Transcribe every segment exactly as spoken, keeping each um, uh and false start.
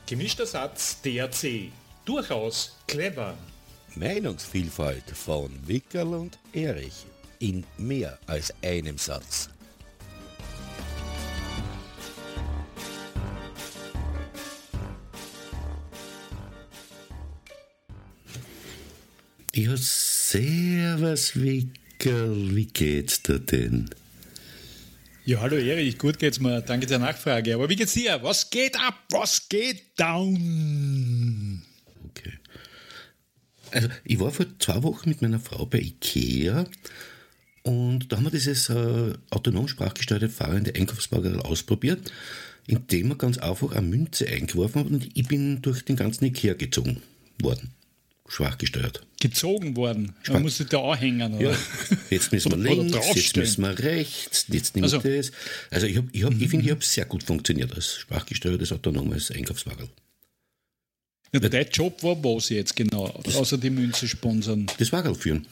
Gemischter Satz D R C. Durchaus clever. Meinungsvielfalt von Wickerl und Erich in mehr als einem Satz. Ja, servus Wickerl, wie geht's dir denn? Ja, hallo Erich, gut geht's mir, danke der Nachfrage. Aber wie geht's dir? Was geht ab? Was geht down? Okay. Also, ich war vor zwei Wochen mit meiner Frau bei Ikea und da haben wir dieses äh, autonom sprachgesteuerte fahrende Einkaufswagen ausprobiert, indem wir ganz einfach eine Münze eingeworfen haben und ich bin durch den ganzen Ikea gezogen worden. Schwach gesteuert. Gezogen worden? Man musste da anhängen, oder? Ja, jetzt müssen wir links, jetzt müssen wir rechts, jetzt nimmt also. das. Also ich, hab, ich, hab, ich finde, ich habe sehr gut funktioniert als sprachgesteuertes autonomes Einkaufswagen. Ja, dein Job war was jetzt genau, das, außer die Münze sponsern? Das Wagen führen.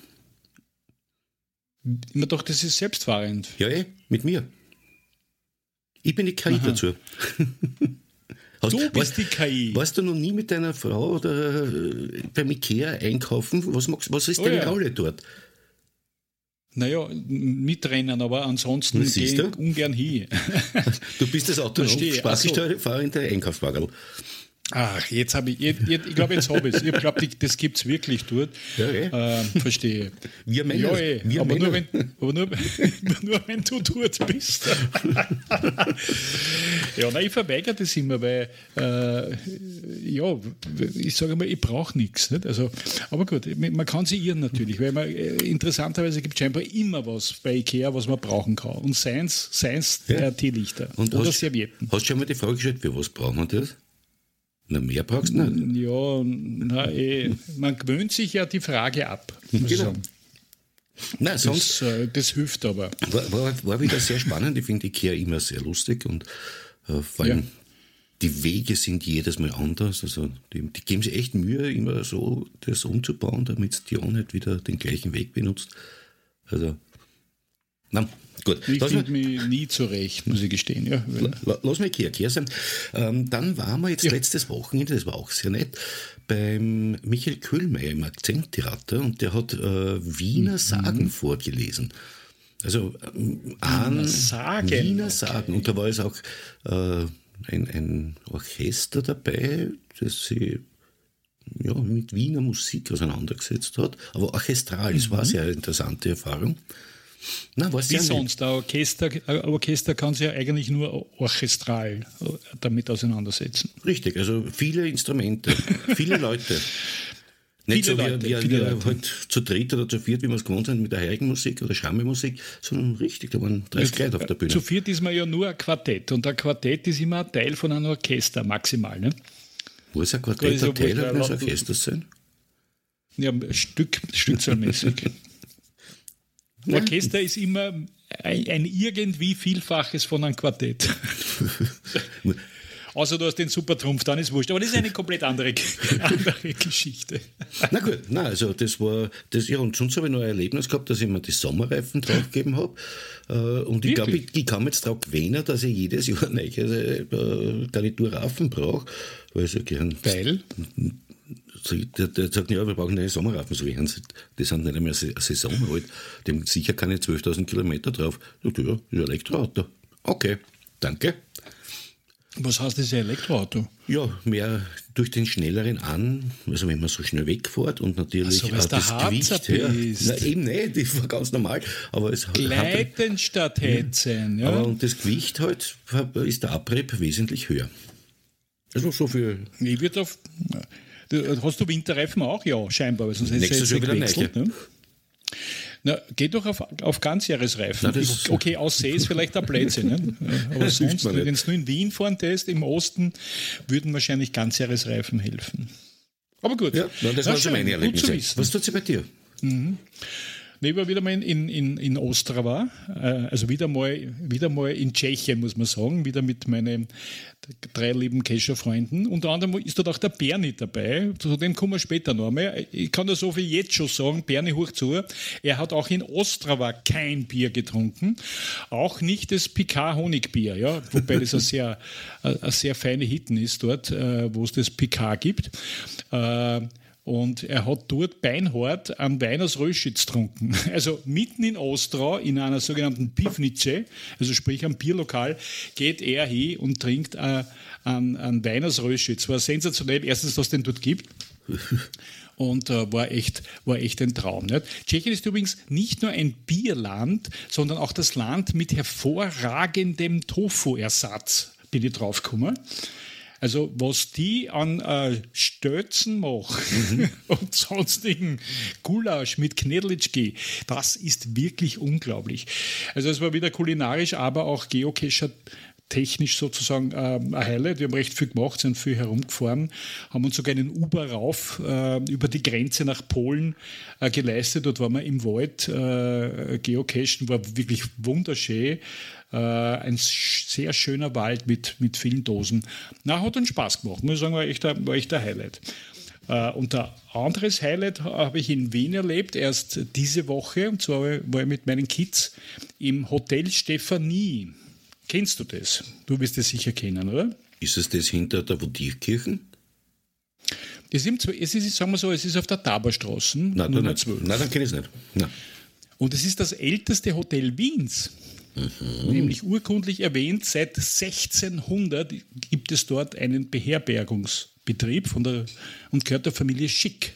Ich dachte, das ist selbstfahrend. Ja, eh, mit mir. Ich bin die K I Aha. dazu. Hast, du bist weißt, die K I. Warst du noch nie mit deiner Frau oder beim Ikea einkaufen? Was, magst, was ist oh, deine ja. Rolle dort? Naja, mitrennen, aber ansonsten gehe ich ungern hin. Du bist das autonom sprachgesteuerte fahrende Einkaufswagen. Ach, jetzt habe ich, jetzt, jetzt, ich glaube, jetzt habe ich es. Ich glaube, das gibt es wirklich dort. Ja, eh. ähm, verstehe. Wir Männer. Ja, eh. Wir aber, Männer. Nur, wenn, aber nur, nur wenn du dort bist. Ja, nein, ich verweigere das immer, weil, äh, ja, ich sage mal, ich brauche nichts. Nicht? Also, aber gut, man kann sich irren natürlich, weil man, interessanterweise gibt es scheinbar immer was bei Ikea, was man brauchen kann. Und seien es ja. Teelichter oder hast, Servietten. Hast du schon mal die Frage gestellt, für was brauchen wir das? Na, mehr brauchst du nicht. Ja, na, eh, man gewöhnt sich ja die Frage ab. Muss genau. ich sagen. Nein, sonst, das, äh, das hilft aber. War, war, war wieder sehr spannend. Ich finde Ikea immer sehr lustig und äh, vor allem ja. die Wege sind jedes Mal anders. Also die, die geben sich echt Mühe, immer so das umzubauen, damit die auch nicht wieder den gleichen Weg benutzt. Also, na, gut. Ich finde mich nie zurecht, muss ich gestehen. Ja, lass mich Ikea Ikea sein. Ähm, dann waren wir jetzt ja. letztes Wochenende, das war auch sehr nett, beim Michael Köhlmeier im Akzenttheater und der hat äh, Wiener Sagen mhm. vorgelesen. Also ähm, Wiener Sagen. Wiener okay. Sagen. Und da war jetzt auch äh, ein, ein Orchester dabei, das sich ja, mit Wiener Musik auseinandergesetzt hat, aber orchestral. Es mhm. war eine sehr interessante Erfahrung. Nein, Wie sonst, ein Orchester, ein Orchester kann sich ja eigentlich nur orchestral damit auseinandersetzen. Richtig, also viele Instrumente, viele Leute. Nicht viele so Leute, wie, wie, viele wie Leute. halt zu dritt oder zu viert, wie wir es gewohnt sind mit der heiligen Musik oder Schammelmusik, sondern richtig, da waren dreißig Leute auf der Bühne. Zu viert ist man ja nur ein Quartett und ein Quartett ist immer ein Teil von einem Orchester, maximal. Ne? Muss ein Quartett ein Teil eines Orchesters sein? Ja, Stück, stückzahlmäßig. Orchester ist immer ein, ein irgendwie Vielfaches von einem Quartett. Außer du hast den Supertrumpf, dann ist wurscht. Aber das ist eine komplett andere, andere Geschichte. Na gut, na, also das war, das, ja, und sonst habe ich noch ein Erlebnis gehabt, dass ich mir die Sommerreifen draufgegeben habe. Und ich glaube, ich, ich kann mir jetzt drauf gewöhnen, dass ich jedes Jahr eine neue Garnitur Reifen brauche. Weil so gern. Weil? Der, der sagt, ja, wir brauchen neue Sommerreifen. So, die sind nicht einmal eine Saison alt. Die haben sicher keine zwölftausend Kilometer drauf. Ja, das ist ein Elektroauto. Okay, danke. Was heißt das Elektroauto? Ja, mehr durch den schnelleren an, also wenn man so schnell wegfährt und natürlich also, auch das Gewicht. Ja, na, eben nicht, das war ganz normal. Aber es Gleiten hat, statt Hetzen. Ja. Aber und das Gewicht halt ist der Abrieb wesentlich höher. Also so viel. Ich würde auf. Hast du Winterreifen auch? Ja, scheinbar. Sonst Nächstes Jahr wieder gewechselt, ne? Na, geht doch auf, auf Ganzjahresreifen. Nein, ich, okay, Aussee ist vielleicht ein Blödsinn. Ne? Aber sonst, wenn du nur in Wien fahren tust, im Osten, würden wahrscheinlich Ganzjahresreifen helfen. Aber gut. Ja, das Na, waren so meine Erlebnisse. Was tut sich bei dir? Mhm. Ich war wieder mal in, in, in Ostrava, also wieder mal, wieder mal in Tschechien, muss man sagen, wieder mit meinen drei lieben Kescher-Freunden. Unter anderem ist dort auch der Berni dabei, zu dem kommen wir später noch einmal. Ich kann da so viel jetzt schon sagen, Berni, hoch zu. Er hat auch in Ostrava kein Bier getrunken, auch nicht das Picard Honigbier, ja, wobei das ein sehr, eine sehr feine Hitten ist dort, wo es das Picard gibt. Und er hat dort beinhart einen Wein aus Röschitz getrunken. Also mitten in Ostrau, in einer sogenannten Pivnice, also sprich am Bierlokal, geht er hin und trinkt äh, einen, einen Wein aus Röschitz. War sensationell, erstens, dass es den dort gibt. Und äh, war, echt, war echt ein Traum. Nicht? Tschechien ist übrigens nicht nur ein Bierland, sondern auch das Land mit hervorragendem Tofu-Ersatz, bin ich draufgekommen. Also was die an äh, Stötzen machen mhm. und sonstigen Gulasch mit Knedlitschki, das ist wirklich unglaublich. Also es war wieder kulinarisch, aber auch Geocacher technisch sozusagen äh, ein Highlight. Wir haben recht viel gemacht, sind viel herumgefahren, haben uns sogar einen Uber rauf äh, über die Grenze nach Polen äh, geleistet. Dort waren wir im Wald äh, geocachen, war wirklich wunderschön. Äh, ein sehr schöner Wald mit, mit vielen Dosen. Na, hat uns Spaß gemacht, muss ich sagen, war echt ein, war echt ein Highlight. Äh, und ein anderes Highlight habe ich in Wien erlebt, erst diese Woche, und zwar war ich mit meinen Kids im Hotel Stephanie. Kennst du das? Du wirst es sicher kennen, oder? Ist es das hinter der Votivkirchen? Es ist, es ist, sagen wir so, es ist auf der Taberstraße, Nein, Nummer zwölf. Nein, dann kenne ich es nicht. Nein. Und es ist das älteste Hotel Wiens. Mhm. Nämlich urkundlich erwähnt, seit sechzehnhundert gibt es dort einen Beherbergungsbetrieb von der, und gehört der Familie Schick.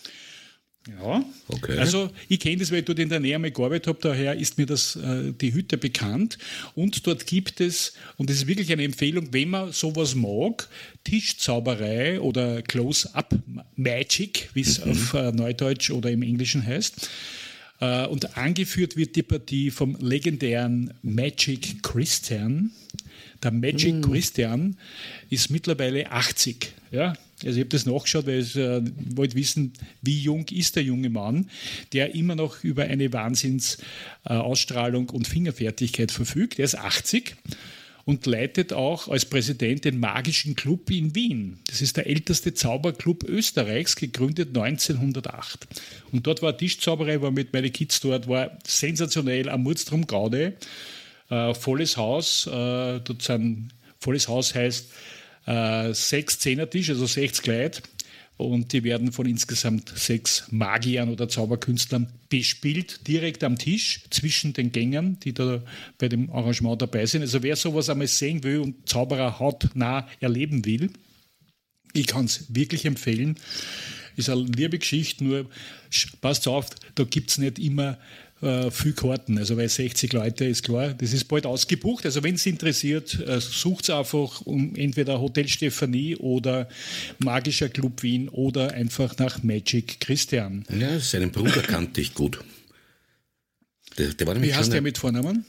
Ja, okay. Also ich kenne das, weil ich dort in der Nähe mal gearbeitet habe, daher ist mir das, äh, die Hütte bekannt. Und dort gibt es, und das ist wirklich eine Empfehlung, wenn man sowas mag, Tischzauberei oder Close-Up-Magic, wie es mhm. auf äh, Neudeutsch oder im Englischen heißt. Äh, und angeführt wird die Partie vom legendären Magic Christian. Der Magic mhm. Christian ist mittlerweile achtzig, ja. Also ich habe das nachgeschaut, weil ich äh, wollte wissen, wie jung ist der junge Mann, der immer noch über eine Wahnsinnsausstrahlung äh, und Fingerfertigkeit verfügt. Er ist achtzig und leitet auch als Präsident den Magischen Club in Wien. Das ist der älteste Zauberclub Österreichs, gegründet neunzehnhundertacht. Und dort war Tischzauberei, war mit meinen Kids dort, war sensationell, am Murdstrom Gaude, äh, volles Haus, äh, dort sind, volles Haus heißt, Äh, sechs Zehnertisch, also sechzig Leute, und die werden von insgesamt sechs Magiern oder Zauberkünstlern bespielt, direkt am Tisch, zwischen den Gängern, die da bei dem Arrangement dabei sind. Also wer sowas einmal sehen will und Zauberer hautnah erleben will, ich kann es wirklich empfehlen. Ist eine liebe Geschichte, nur passt auf, da gibt es nicht immer äh, viel Karten, also weil sechzig Leute ist klar, das ist bald ausgebucht, also wenn es interessiert, äh, sucht es einfach um entweder Hotel Stephanie oder Magischer Club Wien oder einfach nach Magic Christian. Ja, seinen Bruder kannte ich gut. Der, der war nämlich Wie heißt der mit Vornamen?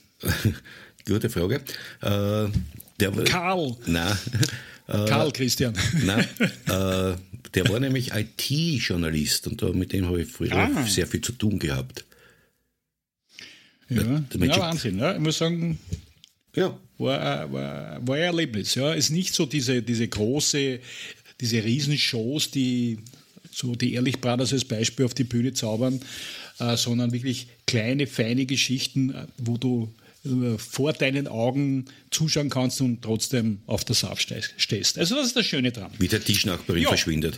Gute Frage. Äh, der, Karl. Nein. Karl Christian. Nein, äh, der war nämlich I T-Journalist und da, mit dem habe ich früher ah. sehr viel zu tun gehabt. Ja, ja, ja Wahnsinn. Ja. Ich muss sagen, ja. war, war, war ein Erlebnis. Ja. Es ist nicht so diese, diese große, diese Riesenshows, die so die Ehrlich Brothers als Beispiel auf die Bühne zaubern, äh, sondern wirklich kleine, feine Geschichten, wo du vor deinen Augen zuschauen kannst und trotzdem auf der Saft stehst. Also das ist das Schöne dran. Wie der Tischnachbarin ja. verschwindet.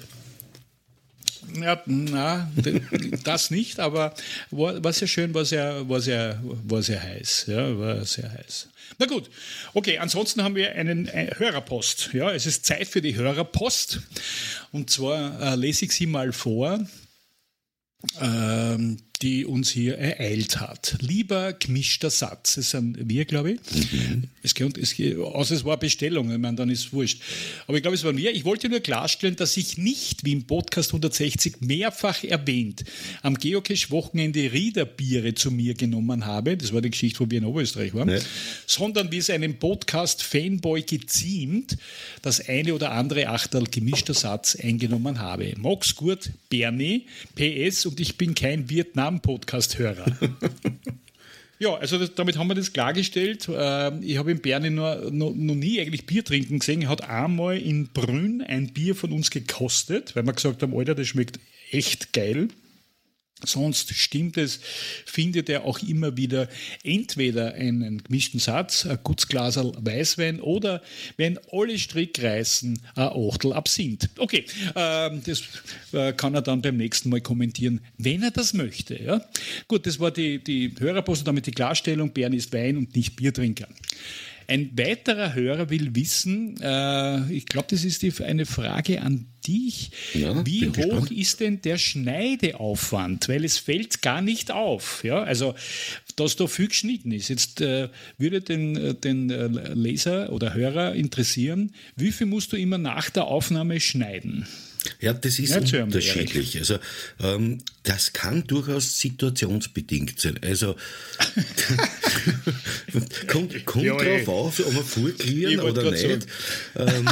Ja, na, das nicht, aber war, war sehr schön, war sehr, war sehr, war sehr heiß. Ja, war sehr heiß. Na gut, okay, ansonsten haben wir einen äh, Hörerpost. Ja, es ist Zeit für die Hörerpost. Und zwar äh, lese ich sie mal vor, ähm, die uns hier ereilt hat. Lieber gemischter Satz, das sind wir, glaube ich. Mhm. Es geht, es geht, außer es war Bestellung, ich meine, dann ist es wurscht. Aber ich glaube, es waren wir. Ich wollte nur klarstellen, dass ich nicht, wie im Podcast hundertsechzig mehrfach erwähnt, am Geocache-Wochenende Riederbiere zu mir genommen habe, das war die Geschichte, wo wir in Oberösterreich waren, ja. sondern wie es einem Podcast-Fanboy geziemt, das eine oder andere Achterl gemischter Satz eingenommen habe. Mag's gut, Bernie, P S, und ich bin kein Vietnam Stamm-Podcast-Hörer. Ja, also das, damit haben wir das klargestellt. Äh, ich habe in Berni noch, noch, noch nie eigentlich Bier trinken gesehen. Er hat einmal in Brünn ein Bier von uns gekostet, weil wir gesagt haben, Alter, das schmeckt echt geil. Sonst stimmt es, findet er auch immer wieder entweder einen gemischten Satz, ein gutes Glaserl Weißwein oder, wenn alle Strick reißen, ein Achtel Absinth. Okay, äh, das äh, kann er dann beim nächsten Mal kommentieren, wenn er das möchte. Ja? Gut, das war die, die Hörerpost und damit die Klarstellung, Berni ist Wein und nicht Biertrinker. Ein weiterer Hörer will wissen, äh, ich glaube, das ist die, eine Frage an dich, ja, wie hoch gespannt. ist denn der Schneideaufwand? Weil es fällt gar nicht auf. Ja? Also, dass da viel geschnitten ist. Jetzt äh, würde den, den Leser oder Hörer interessieren, wie viel musst du immer nach der Aufnahme schneiden? Ja, das ist Ja, unterschiedlich. Also ähm, das kann durchaus situationsbedingt sein. Also kommt, kommt ja, drauf auf, ob wir vorklären oder nicht. Ähm,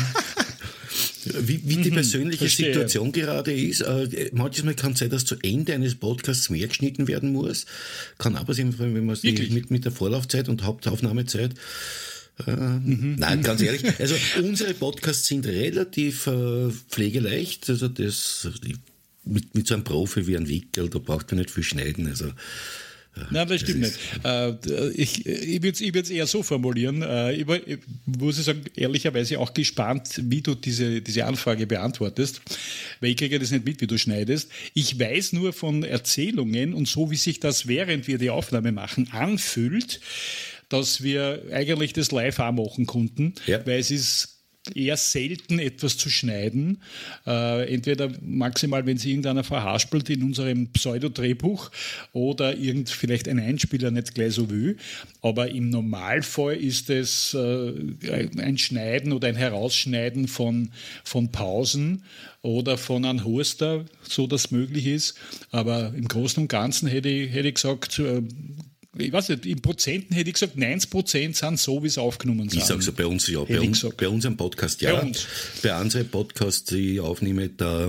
wie, wie die persönliche verstehe. Situation gerade ist. Äh, manchmal kann es sein, dass zu Ende eines Podcasts mehr geschnitten werden muss. Kann aber sein, wenn man es mit, mit der Vorlaufzeit und Hauptaufnahmezeit Ähm, mhm. Nein, ganz ehrlich, also unsere Podcasts sind relativ äh, pflegeleicht, also das mit, mit so einem Profi wie ein Wickel, da braucht man nicht viel schneiden, also Nein, das stimmt nicht. Äh, ich ich würde es eher so formulieren. Äh, ich, war, ich muss ich sagen, ehrlicherweise auch gespannt, wie du diese, diese Anfrage beantwortest, weil ich kriege das nicht mit, wie du schneidest. Ich weiß nur von Erzählungen und so, wie sich das, während wir die Aufnahme machen, anfühlt, dass wir eigentlich das live auch machen konnten, ja. Weil es ist eher selten etwas zu schneiden. Äh, entweder maximal, wenn sie irgendeiner verhaspelt in unserem Pseudo-Drehbuch oder irgend vielleicht ein Einspieler nicht gleich so will. Aber im Normalfall ist es äh, ein Schneiden oder ein Herausschneiden von, von Pausen oder von einem Hoster, so dass möglich ist. Aber im Großen und Ganzen hätte ich, hätte ich gesagt, äh, ich weiß nicht, in Prozenten hätte ich gesagt, neunzig Prozent sind so, wie es aufgenommen sind. Ich sage so, bei uns ja. Bei, uns, bei unserem Podcast ja. Bei, uns. bei anderen Podcasts, die ich aufnehme, da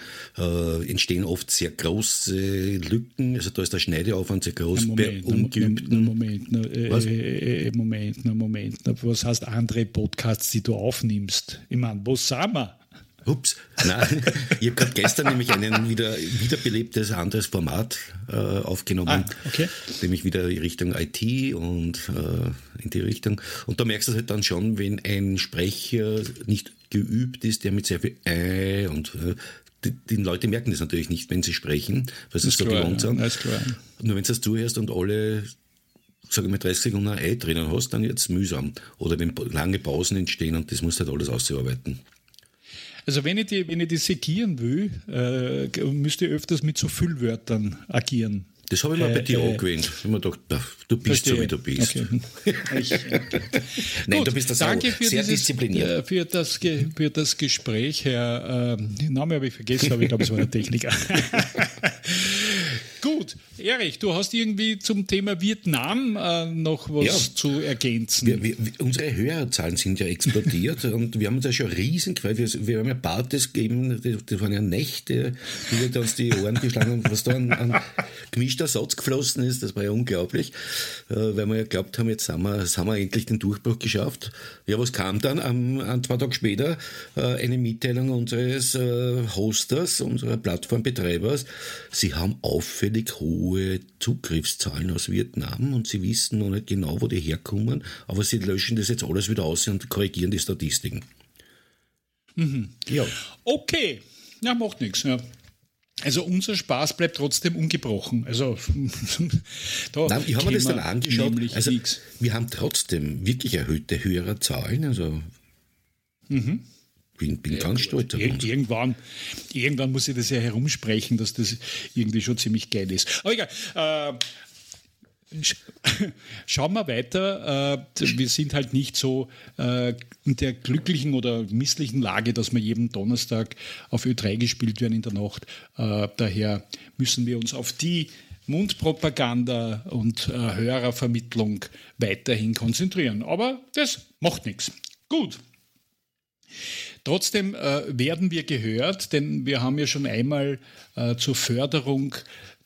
äh, entstehen oft sehr große Lücken. Also da ist der Schneideaufwand sehr groß. Moment, bei ungeübten... Moment, Moment, äh, was? Äh, Moment, Moment. Was heißt andere Podcasts, die du aufnimmst? Ich meine, wo sind wir? Ups, nein, ich habe gerade gestern nämlich ein wieder, wiederbelebtes anderes Format äh, aufgenommen, ah, okay. Nämlich wieder Richtung I T und äh, in die Richtung. Und da merkst du halt dann schon, wenn ein Sprecher nicht geübt ist, der mit sehr viel äh und äh, die, die Leute merken das natürlich nicht, wenn sie sprechen, weil sie es so klar, gewohnt sind. Ja, klar. Nur wenn du das zuhörst und alle, sage ich mal, dreißig Sekunden ein Ei drinnen hast, dann wird es mühsam. Oder wenn lange Pausen entstehen und das musst du halt alles ausarbeiten. Also wenn ich die, wenn ich die sekieren will, äh, müsste ich öfters mit so Füllwörtern agieren. Das habe ich mal äh, bei dir äh, angewöhnt. Ich habe mir gedacht, du bist verstehe. so, wie du bist. Okay. ich, okay. Nein, Gut, du bist das danke auch für sehr dieses, diszipliniert. Äh, für, das, für das Gespräch, Herr, äh, den Namen habe ich vergessen, aber ich glaube, es war der Techniker. Gut, Erich, du hast irgendwie zum Thema Vietnam äh, noch was ja, zu ergänzen. Wir, wir, unsere Hörerzahlen sind ja explodiert und wir haben uns ja schon riesen gefreut. Wir, wir haben ja Parties gegeben, das, das waren ja Nächte, die wir uns die Ohren geschlagen haben, was da an, an gemischter Satz geflossen ist, das war ja unglaublich, äh, weil wir ja glaubt haben, jetzt haben wir, jetzt haben wir endlich den Durchbruch geschafft. Ja, was kam dann? Am, an zwei Tage später äh, eine Mitteilung unseres äh, Hosters, unserer Plattformbetreibers, sie haben auffällig hohe Zugriffszahlen aus Vietnam und sie wissen noch nicht genau, wo die herkommen, aber sie löschen das jetzt alles wieder aus und korrigieren die Statistiken. Mhm. Ja. Okay, ja, macht nichts. Ja. Also unser Spaß bleibt trotzdem ungebrochen. Also da Nein, ich habe mir das dann angeschaut. Also, wir haben trotzdem wirklich erhöhte Hörerzahlen. Also mhm. bin, bin ja, ganz stolz auf uns. Irgendwann, irgendwann muss ich das ja herumsprechen, dass das irgendwie schon ziemlich geil ist. Aber egal. Äh, Schauen wir weiter. Wir sind halt nicht so in der glücklichen oder misslichen Lage, dass wir jeden Donnerstag auf Ö drei gespielt werden in der Nacht. Daher müssen wir uns auf die Mundpropaganda und Hörervermittlung weiterhin konzentrieren. Aber das macht nichts. Gut. Trotzdem werden wir gehört, denn wir haben ja schon einmal zur Förderung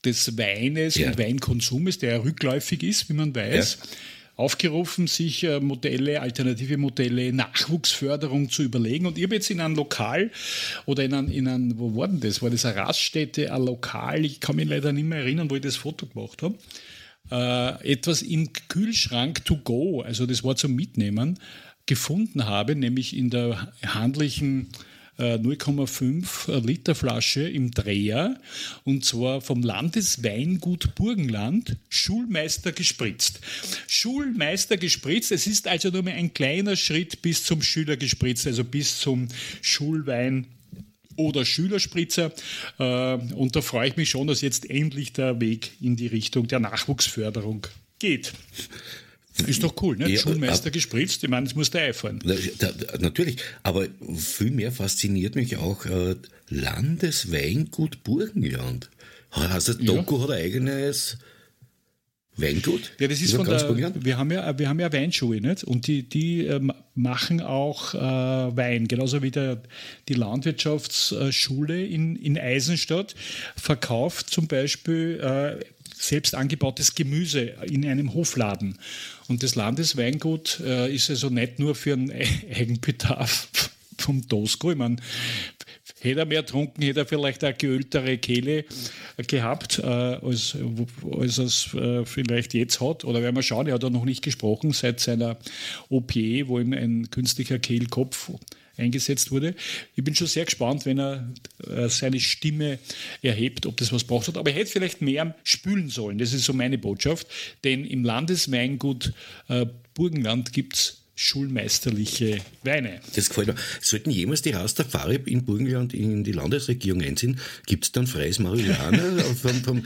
des Weines ja. und Weinkonsumes, der rückläufig ist, wie man weiß, ja. aufgerufen, sich äh, Modelle, alternative Modelle, Nachwuchsförderung zu überlegen. Und ich habe jetzt in einem Lokal oder in einem, in einem, wo war denn das? War das eine Raststätte, ein Lokal? Ich kann mich leider nicht mehr erinnern, wo ich das Foto gemacht habe. Äh, etwas im Kühlschrank to go, also das war zum Mitnehmen, gefunden habe, nämlich in der handlichen null Komma fünf Liter Flasche im Dreher, und zwar vom Landesweingut Burgenland, Schulmeister gespritzt. Schulmeister gespritzt, es ist also nur mehr ein kleiner Schritt bis zum Schüler gespritzt, also bis zum Schulwein oder Schülerspritzer. Und da freue ich mich schon, dass jetzt endlich der Weg in die Richtung der Nachwuchsförderung geht. Ist doch cool, ne? Ja, Schulmeister ab, gespritzt, ich meine, das muss der einfahren. Da, da, natürlich, aber viel mehr fasziniert mich auch äh, Landesweingut Burgenland. Heißt das, Doku ja. hat ein eigenes Weingut? Ja, das ist von der, wir haben ja, wir haben ja Weinschule, nicht? Und die, die äh, machen auch äh, Wein, genauso wie der, die Landwirtschaftsschule in, in Eisenstadt verkauft zum Beispiel äh, selbst angebautes Gemüse in einem Hofladen. Und das Landesweingut äh, ist also nicht nur für einen Eigenbedarf vom Tosco. Ich meine, hätte er mehr getrunken, hätte er vielleicht eine geöltere Kehle gehabt, äh, als, als er es äh, vielleicht jetzt hat. Oder werden wir schauen, er hat ja noch nicht gesprochen seit seiner O P E, wo ihm ein künstlicher Kehlkopf eingesetzt wurde. Ich bin schon sehr gespannt, wenn er äh, seine Stimme erhebt, ob das was braucht hat. Aber er hätte vielleicht mehr spülen sollen. Das ist so meine Botschaft. Denn im Landesweingut äh, Burgenland gibt es schulmeisterliche Weine. Das gefällt mir. Sollten jemals die Rastafari in Burgenland in die Landesregierung einziehen, gibt es dann freies Marihuana vom, vom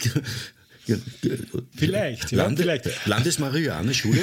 Vielleicht, ja, Lande, vielleicht. Landesmarihuana-Schule?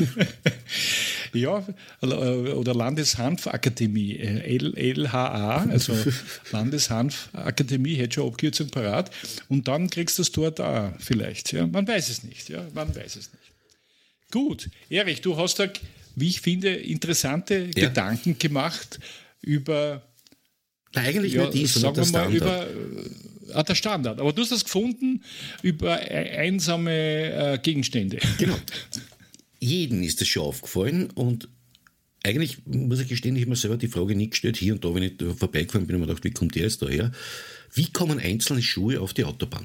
Ja, oder Landeshanfakademie, L, LHA, also Landeshanfakademie, hätte schon Abkürzung parat. Und dann kriegst du es dort auch vielleicht. Ja. Man weiß es nicht. Ja, man weiß es nicht. Gut, Erich, du hast da, wie ich finde, interessante ja. Gedanken gemacht über... Na, eigentlich ja, nicht die, sondern der Standard. Über, ah, der Standard. Aber du hast das gefunden über einsame äh, Gegenstände. Genau. Jedem ist das schon aufgefallen und eigentlich, muss ich gestehen, ich habe mir selber die Frage nie gestellt, hier und da, wenn ich da vorbeigefahren bin, habe ich mir gedacht, wie kommt der jetzt daher? Wie kommen einzelne Schuhe auf die Autobahn?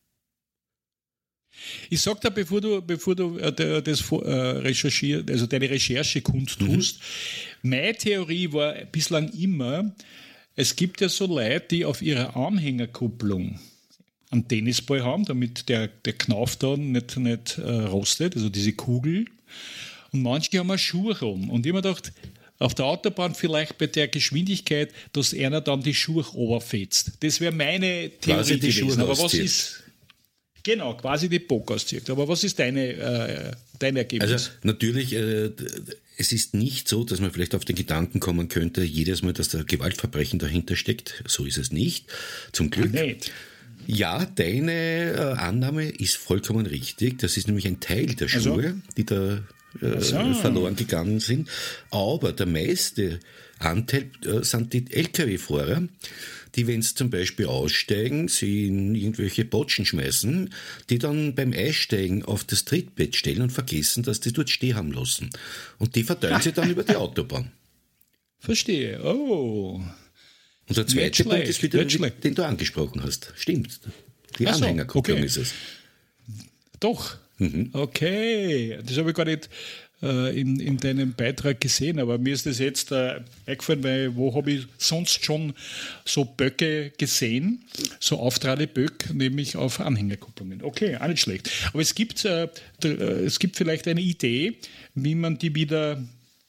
Ich sag da, bevor du, bevor du äh, das äh, recherchiert, also deine Recherche kundtust, mhm. meine Theorie war bislang immer, es gibt ja so Leute, die auf ihrer Armhängerkupplung einen Tennisball haben, damit der, der Knauf da nicht, nicht äh, rostet, also diese Kugel. Und manche haben auch Schuhe rum. Und ich habe mir gedacht, auf der Autobahn vielleicht bei der Geschwindigkeit, dass einer dann die Schuhe runterfetzt. Das wäre meine Theorie die gewesen. Schuhe Aber was ist... Genau, quasi die Bock auszieht. Aber was ist deine, äh, dein Ergebnis? Also natürlich, äh, es ist nicht so, dass man vielleicht auf den Gedanken kommen könnte, jedes Mal, dass da Gewaltverbrechen dahinter steckt. So ist es nicht. Zum Glück. Ach, nicht. Ja, deine äh, Annahme ist vollkommen richtig. Das ist nämlich ein Teil der Schuhe, also, die da äh, so. verloren gegangen sind. Aber der meiste Anteil äh, sind die L K W-Fahrer, die, wenn sie zum Beispiel aussteigen, sie in irgendwelche Botschen schmeißen, die dann beim Einsteigen auf das Trittbett stellen und vergessen, dass die dort stehen haben lassen. Und die verteilen sie dann über die Autobahn. Verstehe. Oh. Und der zweite Punkt ist wieder, den du angesprochen hast. Stimmt. Die Ach so, Anhängerkupplung okay. ist es. Doch. Mhm. Okay. Das habe ich gar nicht äh, in, in deinem Beitrag gesehen, aber mir ist das jetzt äh, eingefallen, weil wo habe ich sonst schon so Böcke gesehen, so auftragende Böcke, nämlich auf Anhängerkupplungen. Okay, auch nicht schlecht. Aber es gibt, äh, es gibt vielleicht eine Idee, wie man die wieder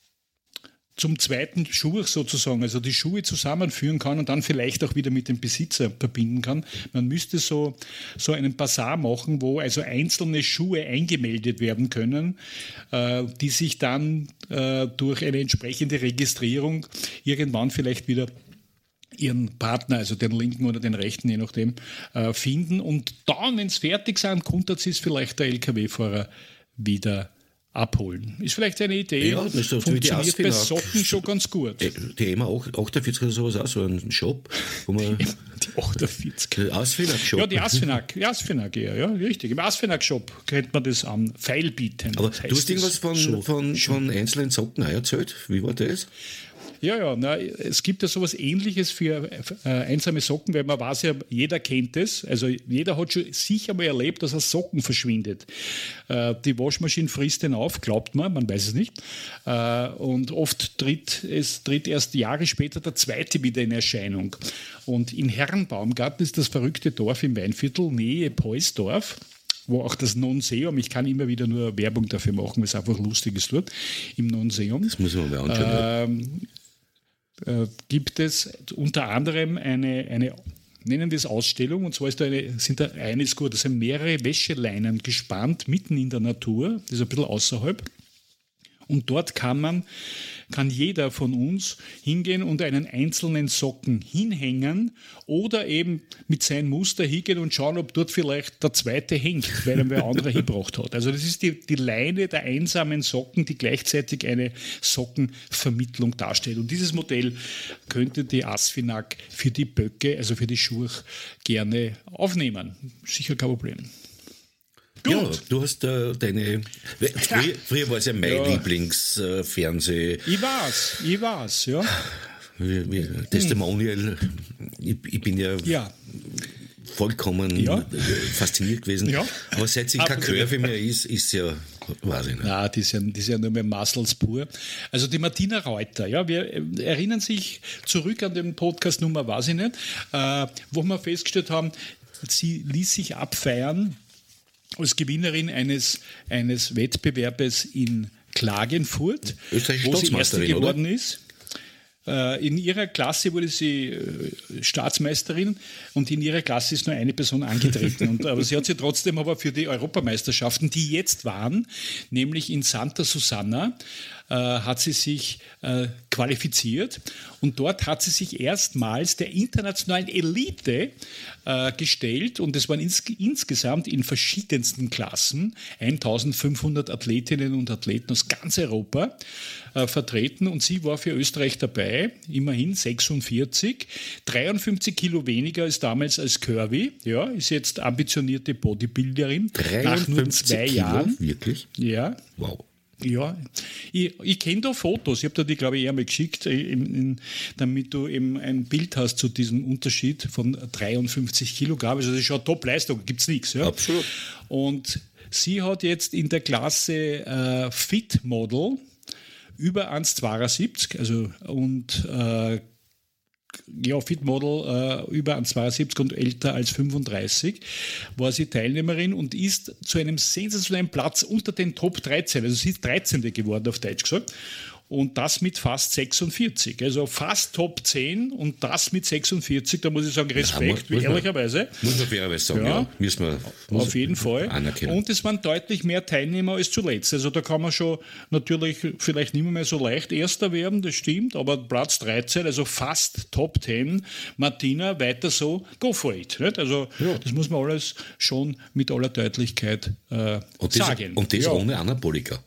zum zweiten Schuh sozusagen, also die Schuhe zusammenführen kann und dann vielleicht auch wieder mit dem Besitzer verbinden kann. Man müsste so, so einen Basar machen, wo also einzelne Schuhe eingemeldet werden können, äh, die sich dann äh, durch eine entsprechende Registrierung irgendwann vielleicht wieder ihren Partner, also den linken oder den rechten, je nachdem, äh, finden. Und dann, wenn es fertig sind, kuntert es vielleicht der L K W-Fahrer wieder abholen. Ist vielleicht eine Idee. Ja, das ist funktioniert bei Socken schon ganz gut. Die haben auch, auch dafür sowas auch, so einen Shop, wo man... achtundvierzig. Asfinag-Shop. Ja, die Asfinag, die Asfinag, ja, ja, richtig. Im Asfinag-Shop kennt man das an. Pfeilbieten. Aber du hast irgendwas von, so. von, von einzelnen Socken auch erzählt. Wie war das? Ja, ja, na, es gibt ja sowas Ähnliches für äh, einsame Socken, weil man weiß ja, jeder kennt es. Also jeder hat schon sicher mal erlebt, dass er Socken verschwindet. Äh, die Waschmaschine frisst den auf, glaubt man, man weiß es nicht. Äh, und oft tritt es tritt erst Jahre später der zweite wieder in Erscheinung. Und in Herrenbaumgarten ist das verrückte Dorf im Weinviertel, Nähe Poisdorf, wo auch das Nonseum, ich kann immer wieder nur Werbung dafür machen, weil es einfach lustig ist dort, im Nonseum. Das muss man mal anschauen. Ähm, äh, gibt es unter anderem eine, eine nennen wir es Ausstellung, und zwar ist da eine, sind da eines gut, da sind mehrere Wäscheleinen gespannt, mitten in der Natur, das ist ein bisschen außerhalb. Und dort kann man, kann jeder von uns hingehen und einen einzelnen Socken hinhängen oder eben mit seinem Muster hingehen und schauen, ob dort vielleicht der zweite hängt, weil er wer anderer hingebracht hat. Also das ist die, die Leine der einsamen Socken, die gleichzeitig eine Sockenvermittlung darstellt. Und dieses Modell könnte die Asfinag für die Böcke, also für die Schurch, gerne aufnehmen. Sicher kein Problem. Gut. Ja, du hast äh, deine. Früher, früher war es ja mein ja. Lieblingsfernseh. Äh, ich weiß, ich weiß, ja. Wie, wie, Testimonial. Ich, ich bin ja, ja. vollkommen ja. fasziniert gewesen. Ja. Aber seit sie keine Curve mehr ist, ist ja, weiß ich nicht. Nein, die ist ja, die ist ja nur mehr Muscles pur. Also die Martina Reuter, ja, wir erinnern sich zurück an den Podcast Nummer, weiß ich nicht, äh, wo wir festgestellt haben, sie ließ sich abfeiern als Gewinnerin eines, eines Wettbewerbes in Klagenfurt, wo sie Erste geworden oder? ist. In ihrer Klasse wurde sie Staatsmeisterin und in ihrer Klasse ist nur eine Person angetreten. Und, aber sie hat sie trotzdem aber für die Europameisterschaften, die jetzt waren, nämlich in Santa Susanna, äh, hat sie sich äh, qualifiziert. Und dort hat sie sich erstmals der internationalen Elite äh, gestellt. Und es waren ins, insgesamt in verschiedensten Klassen eintausendfünfhundert Athletinnen und Athleten aus ganz Europa äh, vertreten. Und sie war für Österreich dabei, immerhin sechsundvierzig, dreiundfünfzig Kilo weniger als damals als Curvy. Ja, ist jetzt ambitionierte Bodybuilderin. Nach nur zwei Kilo, Jahren. Wirklich? Ja. Wow. Ja, ich, ich kenne da Fotos, ich habe da die, glaube ich, eher mal geschickt, in, in, damit du eben ein Bild hast zu diesem Unterschied von dreiundfünfzig Kilogramm. Also das ist schon Top-Leistung, gibt es nichts. Ja? Absolut. Und sie hat jetzt in der Klasse äh, Fit Model über eins Komma zweiundsiebzig, also und äh, ja, Fit Model äh, über eins Komma zweiundsiebzig und älter als fünfunddreißig, war sie Teilnehmerin und ist zu einem sensationellen Platz unter den Top dreizehn, also sie ist dreizehnte geworden, auf Deutsch gesagt. Und das mit fast sechsundvierzig. Also fast Top zehn und das mit sechsundvierzig. Da muss ich sagen, Respekt, ja, muss, ehrlicherweise. Muss man fairerweise sagen, ja. ja müssen wir, muss auf jeden Fall. Anerkennen. Und es waren deutlich mehr Teilnehmer als zuletzt. Also da kann man schon natürlich vielleicht nicht mehr so leicht Erster werden, das stimmt, aber Platz dreizehn, also fast Top zehn. Martina, weiter so, go for it. Nicht? Also ja. das muss man alles schon mit aller Deutlichkeit äh, und das, sagen. Und das ja. ohne Anabolika.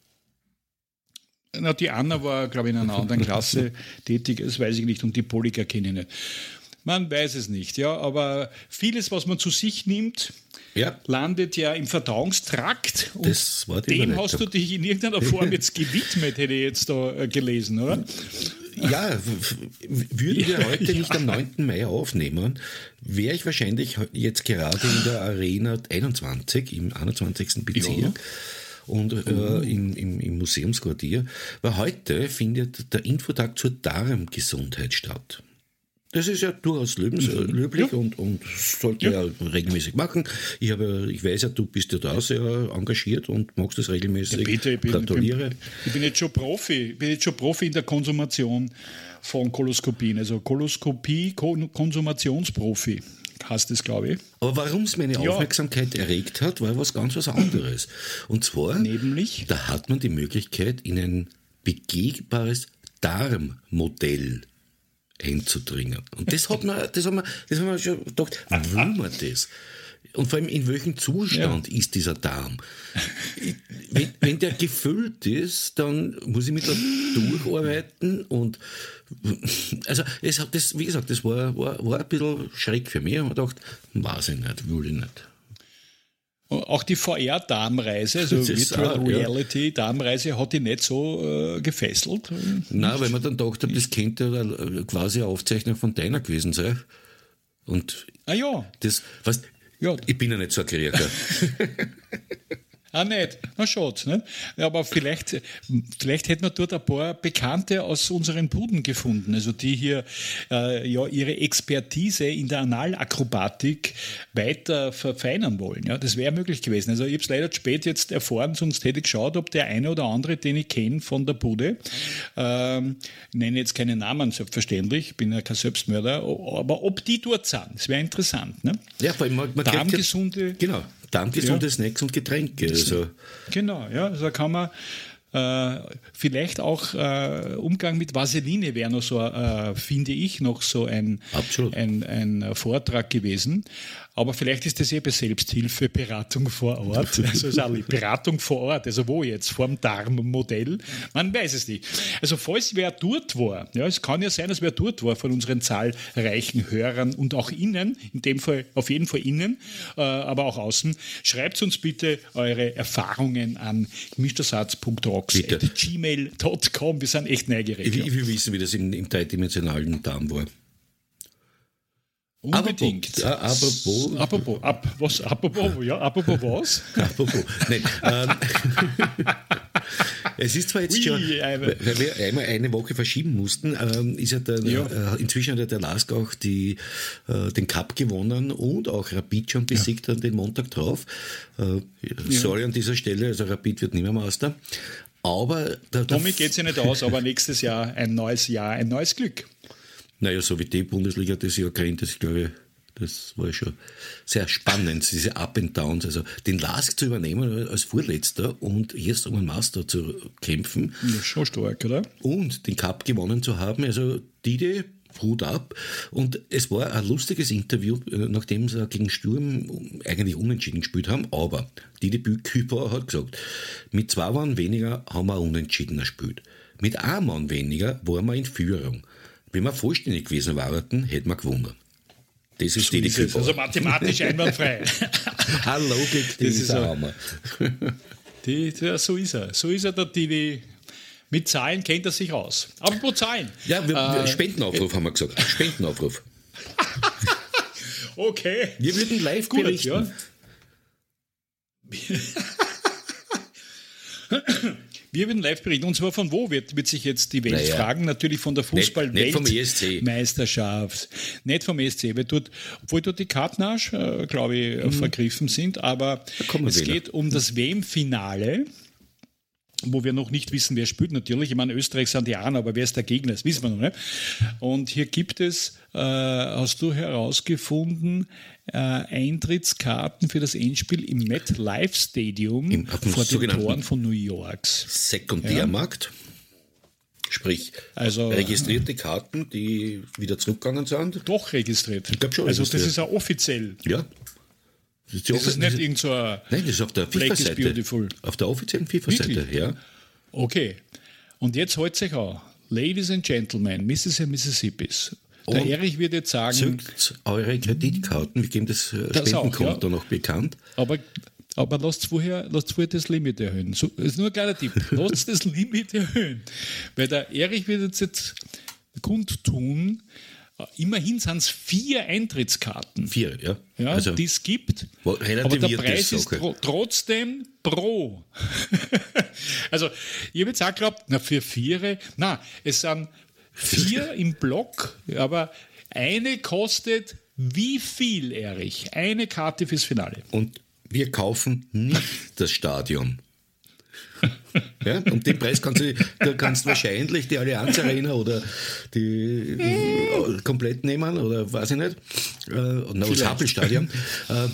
Na, die Anna war, glaube ich, in einer anderen Klasse tätig, das weiß ich nicht, und die Polika kenne ich nicht. Man weiß es nicht, ja, aber vieles, was man zu sich nimmt, ja. landet ja im Verdauungstrakt und das war dem hast du dich in irgendeiner Form jetzt gewidmet, hätte ich jetzt da gelesen, oder? Ja, würden wir heute ja. nicht am neunten Mai aufnehmen, wäre ich wahrscheinlich jetzt gerade in der Arena einundzwanzig, im einundzwanzigsten Bezirk. Ja. Und äh, im, im, im Museumsquartier, weil heute findet der Infotag zur Darmgesundheit statt. Das ist ja durchaus löbens, mhm. löblich ja. und, und sollte ja. ja regelmäßig machen. Ich, habe, ich weiß ja, du bist ja da sehr engagiert und magst das regelmäßig. Ja, bitte, ich bin, Gratuliere. Bin, ich bin jetzt schon Profi, ich bin jetzt schon Profi in der Konsumation von Koloskopien, also Koloskopie, Konsumationsprofi. Heißt das, glaube ich. Aber warum es meine ja. Aufmerksamkeit erregt hat, war was ganz was anderes. Und zwar, nämlich, da hat man die Möglichkeit, in ein begehbares Darmmodell einzudringen. Und das hat man, das hat man, das hat man schon gedacht, will man das? und vor allem in welchem Zustand ja. ist dieser Darm? wenn, wenn der gefüllt ist, dann muss ich mich da durcharbeiten und also es hat das, wie gesagt, das war, war, war ein bisschen schräg für mich. Ich habe mir gedacht, weiß ich nicht, will ich nicht. Auch die V R-Darmreise, also Virtual auch, Reality ja. Darmreise, hat die nicht so äh, gefesselt? Nein, weil man dann gedacht hat, das könnte ja quasi eine Aufzeichnung von deiner gewesen sein. Und ah ja. Das, was, ja. Ich bin ja nicht so ein Krieger. Ah, nicht. Na, schade. Nicht? Ja, aber vielleicht, vielleicht hätten wir dort ein paar Bekannte aus unseren Buden gefunden, also die hier äh, ja ihre Expertise in der Analakrobatik weiter verfeinern wollen. Ja, das wäre möglich gewesen. Also ich habe es leider spät jetzt erfahren, sonst hätte ich geschaut, ob der eine oder andere, den ich kenne von der Bude, ähm, ich nenne jetzt keine Namen, selbstverständlich, ich bin ja kein Selbstmörder, aber ob die dort sind, das wäre interessant. Ne? Ja, vor allem, man, man Darmgesunde... Ja, genau. Darmgesunde ja. Snacks und Getränke. Also. Genau, ja, also da kann man äh, vielleicht auch äh, Umgang mit Vaseline wäre noch so, äh, finde ich, noch so ein, ein, ein Vortrag gewesen. Aber vielleicht ist das eben Selbsthilfe, Beratung vor Ort. Also Beratung vor Ort, also wo jetzt? Vorm Darmmodell? Man weiß es nicht. Also falls wer dort war, ja, es kann ja sein, dass wer dort war von unseren zahlreichen Hörern und auch Ihnen, in dem Fall auf jeden Fall Ihnen, äh, aber auch außen, schreibt uns bitte eure Erfahrungen an gemishtersatz punkt rocks at gmail punkt com. Wir sind echt neugierig. Ich, ich will wissen, wie das im, im dreidimensionalen Darm war. Unbedingt. Apropos. Apropos. Ab, was? Apropos, ja, apropos was? Apropos. Nein. Ähm, es ist zwar jetzt Ui, schon, weil wir einmal eine Woche verschieben mussten, ähm, ist ja der, ja. Äh, inzwischen hat der Lask auch die, äh, den Cup gewonnen und auch Rapid schon besiegt ja. an den Montag drauf. Äh, sorry ja. an dieser Stelle, also Rapid wird nicht mehr Meister. Aber der, der Damit geht es ja nicht aus, aber nächstes Jahr ein neues Jahr, ein neues Glück. Naja, so wie die Bundesliga das Jahr kennt, das glaube ich, das war schon sehr spannend, diese Up and Downs. Also den Lask zu übernehmen als Vorletzter und erst um einen Master zu kämpfen. Ja, schon stark, oder? Und den Cup gewonnen zu haben. Also Didi, Hut ab. Und es war ein lustiges Interview, nachdem sie gegen Sturm eigentlich unentschieden gespielt haben. Aber Didi Küper hat gesagt, mit zwei Mann weniger haben wir unentschieden gespielt. Mit einem Mann weniger waren wir in Führung. Wenn wir vollständig gewesen wären, hätten wir gewonnen. Das ist so die Küper. Also mathematisch einwandfrei. Eine Logik, die das ist auch immer. Die, ja, so ist er. So ist er, der Didi. Mit Zahlen kennt er sich aus. Aber pro Zahlen. Ja, wir, äh, Spendenaufruf äh, haben wir gesagt. Spendenaufruf. Okay. Wir würden live Gut, berichten. Ja. Wir würden live berichten. Und zwar von wo wird, wird sich jetzt die Welt naja. fragen? Natürlich von der Fußball-Weltmeisterschaft. Nicht, nicht vom E S C. Weil dort, obwohl dort die Karten auch, äh, glaube ich, mhm. vergriffen sind. Aber es wieder. geht um das W M-Finale, wo wir noch nicht wissen, wer spielt natürlich. Ich meine, Österreich sind die einen, aber wer ist der Gegner? Das wissen wir noch nicht. Und hier gibt es, äh, hast du herausgefunden, äh, Eintrittskarten für das Endspiel im MetLife Stadium Im, vor den Toren von New Yorks. Sekundärmarkt. Ja. Sprich, also, registrierte Karten, die wieder zurückgegangen sind. Doch registriert. Ich glaube schon. Also registriert. Das ist ja offiziell. Ja. Das ist, das ist nicht irgend so ein Nein, das ist auf der FIFA-Seite. Auf der offiziellen FIFA-Seite, ja. Okay. Und jetzt holt sich auch. Ladies and Gentlemen, Misses and Mississippis. Der und Erich wird jetzt sagen... Zückt eure Kreditkarten, wir geben das, das Spendenkonto ja. noch bekannt. Aber, aber lasst vorher, lasst vorher das Limit erhöhen. So, das ist nur ein kleiner Tipp. Lasst das Limit erhöhen. Weil der Erich wird jetzt, jetzt kundtun, immerhin sind es vier Eintrittskarten. Vier, ja. ja also, die es gibt. Aber der Preis ist tro- trotzdem pro. Also, ich habe jetzt auch geglaubt, na, für vier, na, es sind vier im Block, aber eine kostet wie viel, Erich? Eine Karte fürs Finale. Und wir kaufen nicht das Stadion. Ja, um den Preis kannst du, da kannst du wahrscheinlich die Allianz Arena oder die äh, komplett nehmen oder weiß ich nicht, äh, das Happelstadion. Äh,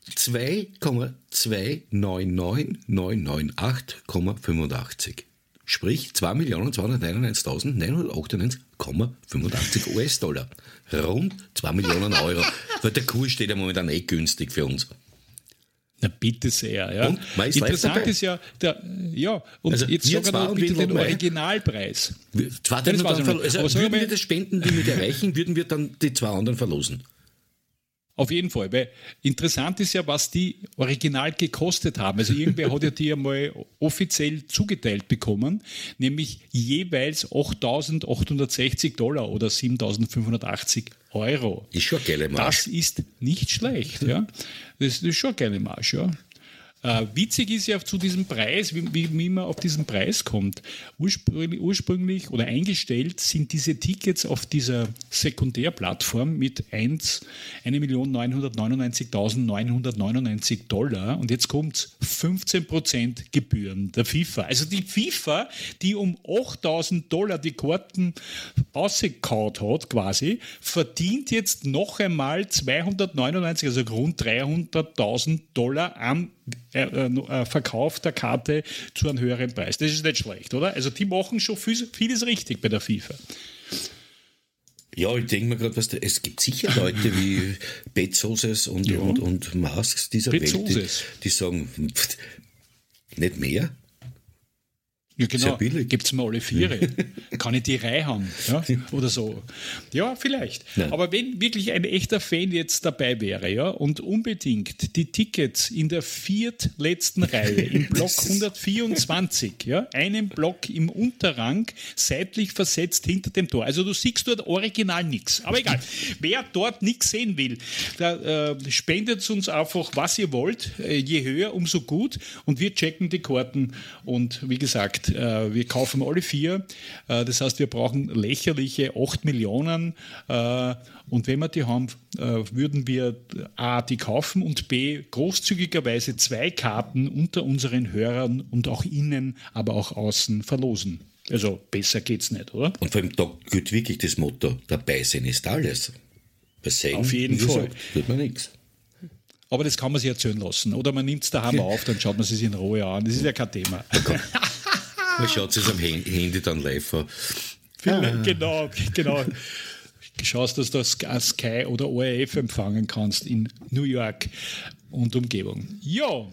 zwei Komma zwei neun neun neun neun acht Komma fünfundachtzig. sprich zwei Millionen zweihundertneunundneunzigtausendneunhundertachtundneunzig Komma fünfundachtzig U S-Dollar. Rund zwei Millionen Euro. Weil der Kurs steht ja momentan eh günstig für uns. Na bitte sehr, ja. Und man ist live Interessant dabei. ist ja, der, ja, und Also jetzt wir sagen zwei wir noch und bitte wir den noch mehr. Originalpreis. Wir- Zwei Das dann weiß ich dann nicht. also Aber sagen würden wir- wir das Spendenlimit erreichen, würden wir dann die zwei anderen verlosen. Auf jeden Fall, weil interessant ist ja, was die original gekostet haben. Also irgendwer hat ja die einmal offiziell zugeteilt bekommen, nämlich jeweils achttausendachthundertsechzig Dollar oder siebentausendfünfhundertachtzig Euro. Ist schon eine geile Marsch. Das ist nicht schlecht, ja. Das ist schon eine geile Marsch, ja. Äh, witzig ist ja zu diesem Preis, wie, wie, wie man auf diesen Preis kommt. Ursprünglich, ursprünglich oder eingestellt sind diese Tickets auf dieser Sekundärplattform mit eins Million neunhundertneunundneunzigtausendneunhundertneunundneunzig Dollar und jetzt kommt fünfzehn Prozent Gebühren der FIFA. Also die FIFA, die um achttausend Dollar die Karten ausgekaut hat quasi, verdient jetzt noch einmal zweihundertneunundneunzig, also rund dreihunderttausend Dollar am äh, äh, Verkauf der Karte zu einem höheren Preis. Das ist nicht schlecht, oder? Also die machen schon viel, vieles richtig bei der FIFA. Ja, ich denke mir gerade, was da, es gibt sicher Leute wie Bezoses und, Ja. und, und Masks dieser Welt, die, Bezoses. die sagen, pff, nicht mehr. Ja, Sehr genau. billig. Gibt es mir alle Viere? Kann ich die Reihe haben? Ja? Oder so. Ja, vielleicht. Nein. Aber wenn wirklich ein echter Fan jetzt dabei wäre, ja, und unbedingt die Tickets in der viertletzten Reihe, im Block hundertvierundzwanzig, ja, einen Block im Unterrang, seitlich versetzt hinter dem Tor. Also du siehst dort original nichts. Aber egal. Wer dort nichts sehen will, da, äh, spendet uns einfach, was ihr wollt. Äh, je höher, umso gut. Und wir checken die Karten. Und wie gesagt, äh, wir kaufen alle vier. Äh, das heißt, wir brauchen lächerliche acht Millionen. Äh, und wenn wir die haben, äh, würden wir A, die kaufen und B, großzügigerweise zwei Karten unter unseren Hörern und auch innen, aber auch außen verlosen. Also besser geht's nicht, oder? Und vor allem da gilt wirklich das Motto, dabei sein ist alles. Bei Segen, Auf jeden wie Fall. gesagt, tut man nichts. Aber das kann man sich erzählen lassen. Oder man nimmt es daheim auf, dann schaut man es in Ruhe an. Das ist ja kein Thema. Man schaut sich am Handy dann live an. Ah. Genau, genau. Schaust, dass du das Sky oder O R F empfangen kannst in New York und Umgebung. Ja,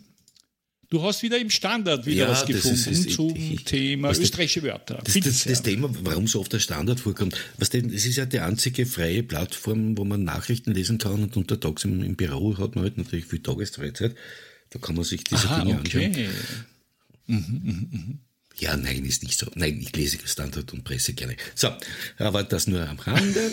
du hast wieder im Standard wieder Ja, was das gefunden ist- ist- zum ich- Thema was das- österreichische Wörter. Das, Bitte das, sehr. das Thema, warum so oft der Standard vorkommt, was denn, es ist ja die einzige freie Plattform, wo man Nachrichten lesen kann und untertags im, im Büro hat man halt natürlich viel Tagesfreizeit. Da kann man sich diese Aha, Dinge okay. anschauen. Ja, nein, ist nicht so. Nein, ich lese Standard und Presse gerne. So, aber das nur am Rande.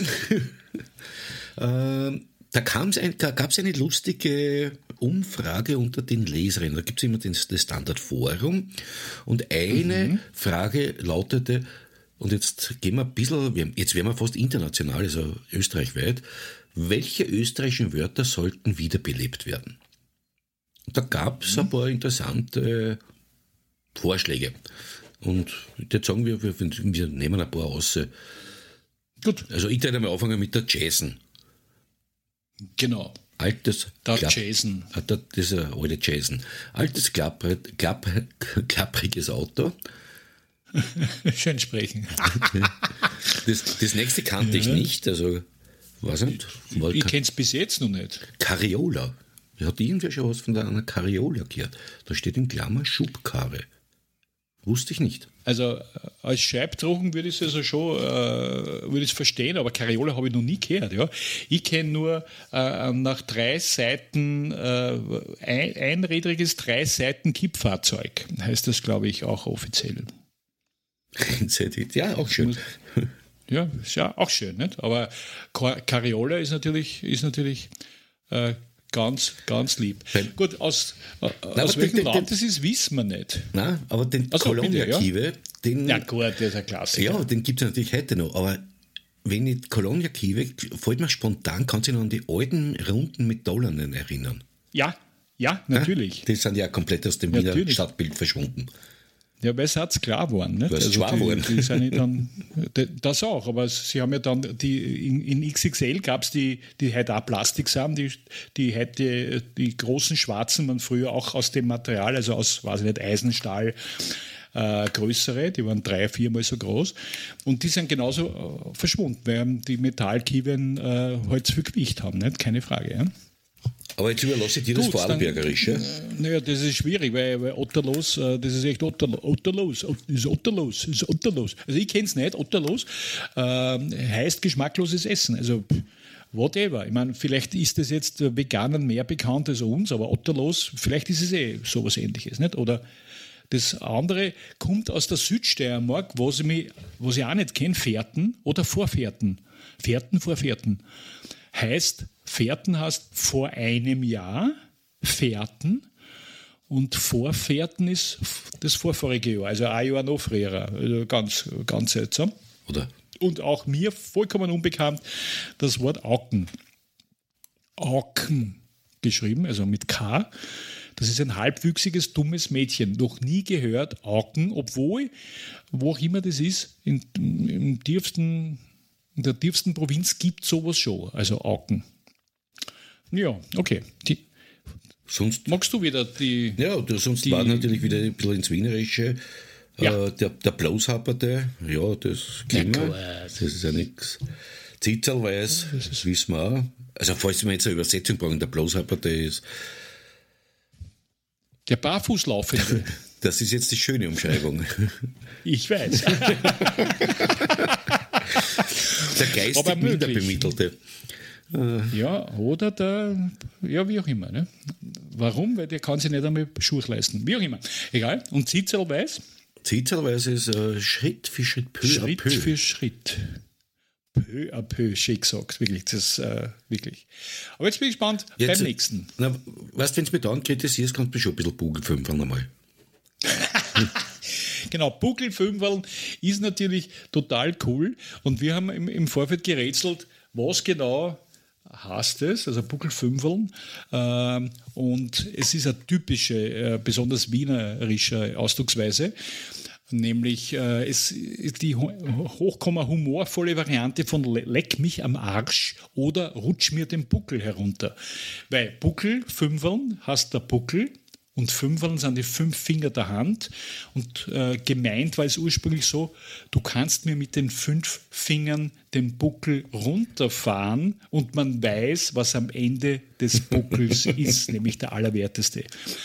ähm, da kam's ein, da gab es eine lustige Umfrage unter den Leserinnen. Da gibt es immer den, das Standard-Forum. Und eine mhm. Frage lautete, und jetzt gehen wir ein bisschen, jetzt werden wir fast international, also österreichweit, welche österreichischen Wörter sollten wiederbelebt werden? Und da gab es mhm. ein paar interessante Vorschläge. Und jetzt sagen wir, wir, wir nehmen ein paar aus. Gut. Also ich würde mal anfangen mit der Jason. Genau. Altes Der Klapp- Jason. Ah, Das ist ein alte Jason. Altes, klappr, klapp, klappriges Auto. Schön sprechen. Das, das nächste kannte ich Ja. nicht. Also, weiß nicht. War Ich Ka- kenne es bis jetzt noch nicht. Carriola. Hat irgendwer schon was von einer Carriola gehört? Da steht in Klammer Schubkarre. Wusste ich nicht. Also äh, als Scheibdrucken würde ich es also schon äh, würde ich es verstehen, aber Carriola habe ich noch nie gehört. Ja. Ich kenne nur äh, nach drei Seiten äh, ein, einrädriges drei Seiten Kippfahrzeug. Heißt das, glaube ich, auch offiziell. Ja, auch schön. Ja, ist ja auch schön, nicht? Aber Car- Carriola ist natürlich, ist natürlich äh, ganz, ganz lieb. Beim- Gut, aus, äh, aber aus den- welchem den- Land das ist, wissen wir nicht. Nein, aber den Ach so, Colonia bitte, ja. Kiwe, den, Ja gut, der ist ein Klassiker. ja, den gibt es natürlich heute noch. Aber wenn ich Colonia Kiwe, fällt mir spontan, kann sich noch an die alten Runden mit Dollarn erinnern. Ja, ja, natürlich. Die sind ja komplett aus dem Wiener Natürlich. Stadtbild verschwunden. Ja, weil es hat klar geworden. Nicht? Weil es schwer die, geworden. die sind ja dann, d- das auch, aber sie haben ja dann, die, in, in X X L gab es die, die heute auch Plastik sind, die, die heute, die großen Schwarzen waren früher auch aus dem Material, also aus, weiß ich nicht, Eisenstahl, äh, größere, die waren drei, viermal so groß und die sind genauso äh, verschwunden, weil die Metallkiemen äh, halt zu viel Gewicht haben, nicht? Keine Frage. Ja? Aber jetzt überlasse ich dir das Vorarlbergerische. Naja, das ist schwierig, weil, weil Otterlos, äh, das ist echt Otterlos. Otterlos, Ot- ist Otterlos, ist Otterlos. Also ich kenne es nicht, Otterlos äh, heißt geschmackloses Essen. Also whatever. Ich meine, vielleicht ist das jetzt Veganern mehr bekannt als uns, aber Otterlos, vielleicht ist es eh sowas Ähnliches, nicht? Oder das andere kommt aus der Südsteiermark, was ich, mich, was ich auch nicht kenne, Fährten oder Vorfährten. Fährten, Vorfährten. Heißt, Fährten heißt vor einem Jahr, Fährten, und Vorfährten ist das vorvorige Jahr, also ein Jahr noch früher. Also ganz, ganz seltsam. Oder? Und auch mir vollkommen unbekannt das Wort Auken. Auken geschrieben, also mit K. Das ist ein halbwüchsiges, dummes Mädchen. Noch nie gehört, Auken, obwohl, wo auch immer das ist, in, im tiefsten, in der tiefsten Provinz gibt es sowas schon, also Auken. Ja, okay. Die, sonst, magst du wieder die... Ja, sonst die, war natürlich wieder ein bisschen ins Wienerische. Ja. Äh, der der Bloßhapperte, ja, das kennen wir. Das ist ja nichts. Zitzelweiß, das wissen wir auch. Also falls wir jetzt eine Übersetzung brauchen, der Bloßhapperte ist... Der Barfußlaufende. Das ist jetzt die schöne Umschreibung. Ich weiß. Der geistig Minderbemittelte. Ja, oder der, ja, wie auch immer. Ne? Warum? Weil der kann sich nicht einmal Schuhe leisten. Wie auch immer. Egal. Und Zitzelweiß? Zitzelweiß ist äh, Schritt für Schritt, peu Schritt à peu. für Schritt. Peu à peu, schick gesagt. Wirklich, das, äh, wirklich. Aber jetzt bin ich gespannt Jetzt, beim nächsten. Na, weißt du, wenn du mich dann kritisierst, kannst du mich schon ein bisschen bugelfünfern einmal. Genau, Buckelfünferl ist natürlich total cool. Und wir haben im, im Vorfeld gerätselt, was genau heißt es, also Buckelfünferl. Ähm, und es ist eine typische, äh, besonders wienerische Ausdrucksweise. Nämlich äh, es ist die hochkomma humorvolle Variante von leck mich am Arsch oder rutsch mir den Buckel herunter. Weil Buckel, Fünferln, heißt der Buckel und Fünferln sind die fünf Finger der Hand und äh, gemeint war es ursprünglich so, du kannst mir mit den fünf Fingern den Buckel runterfahren und man weiß, was am Ende des Buckels ist, nämlich der Allerwerteste.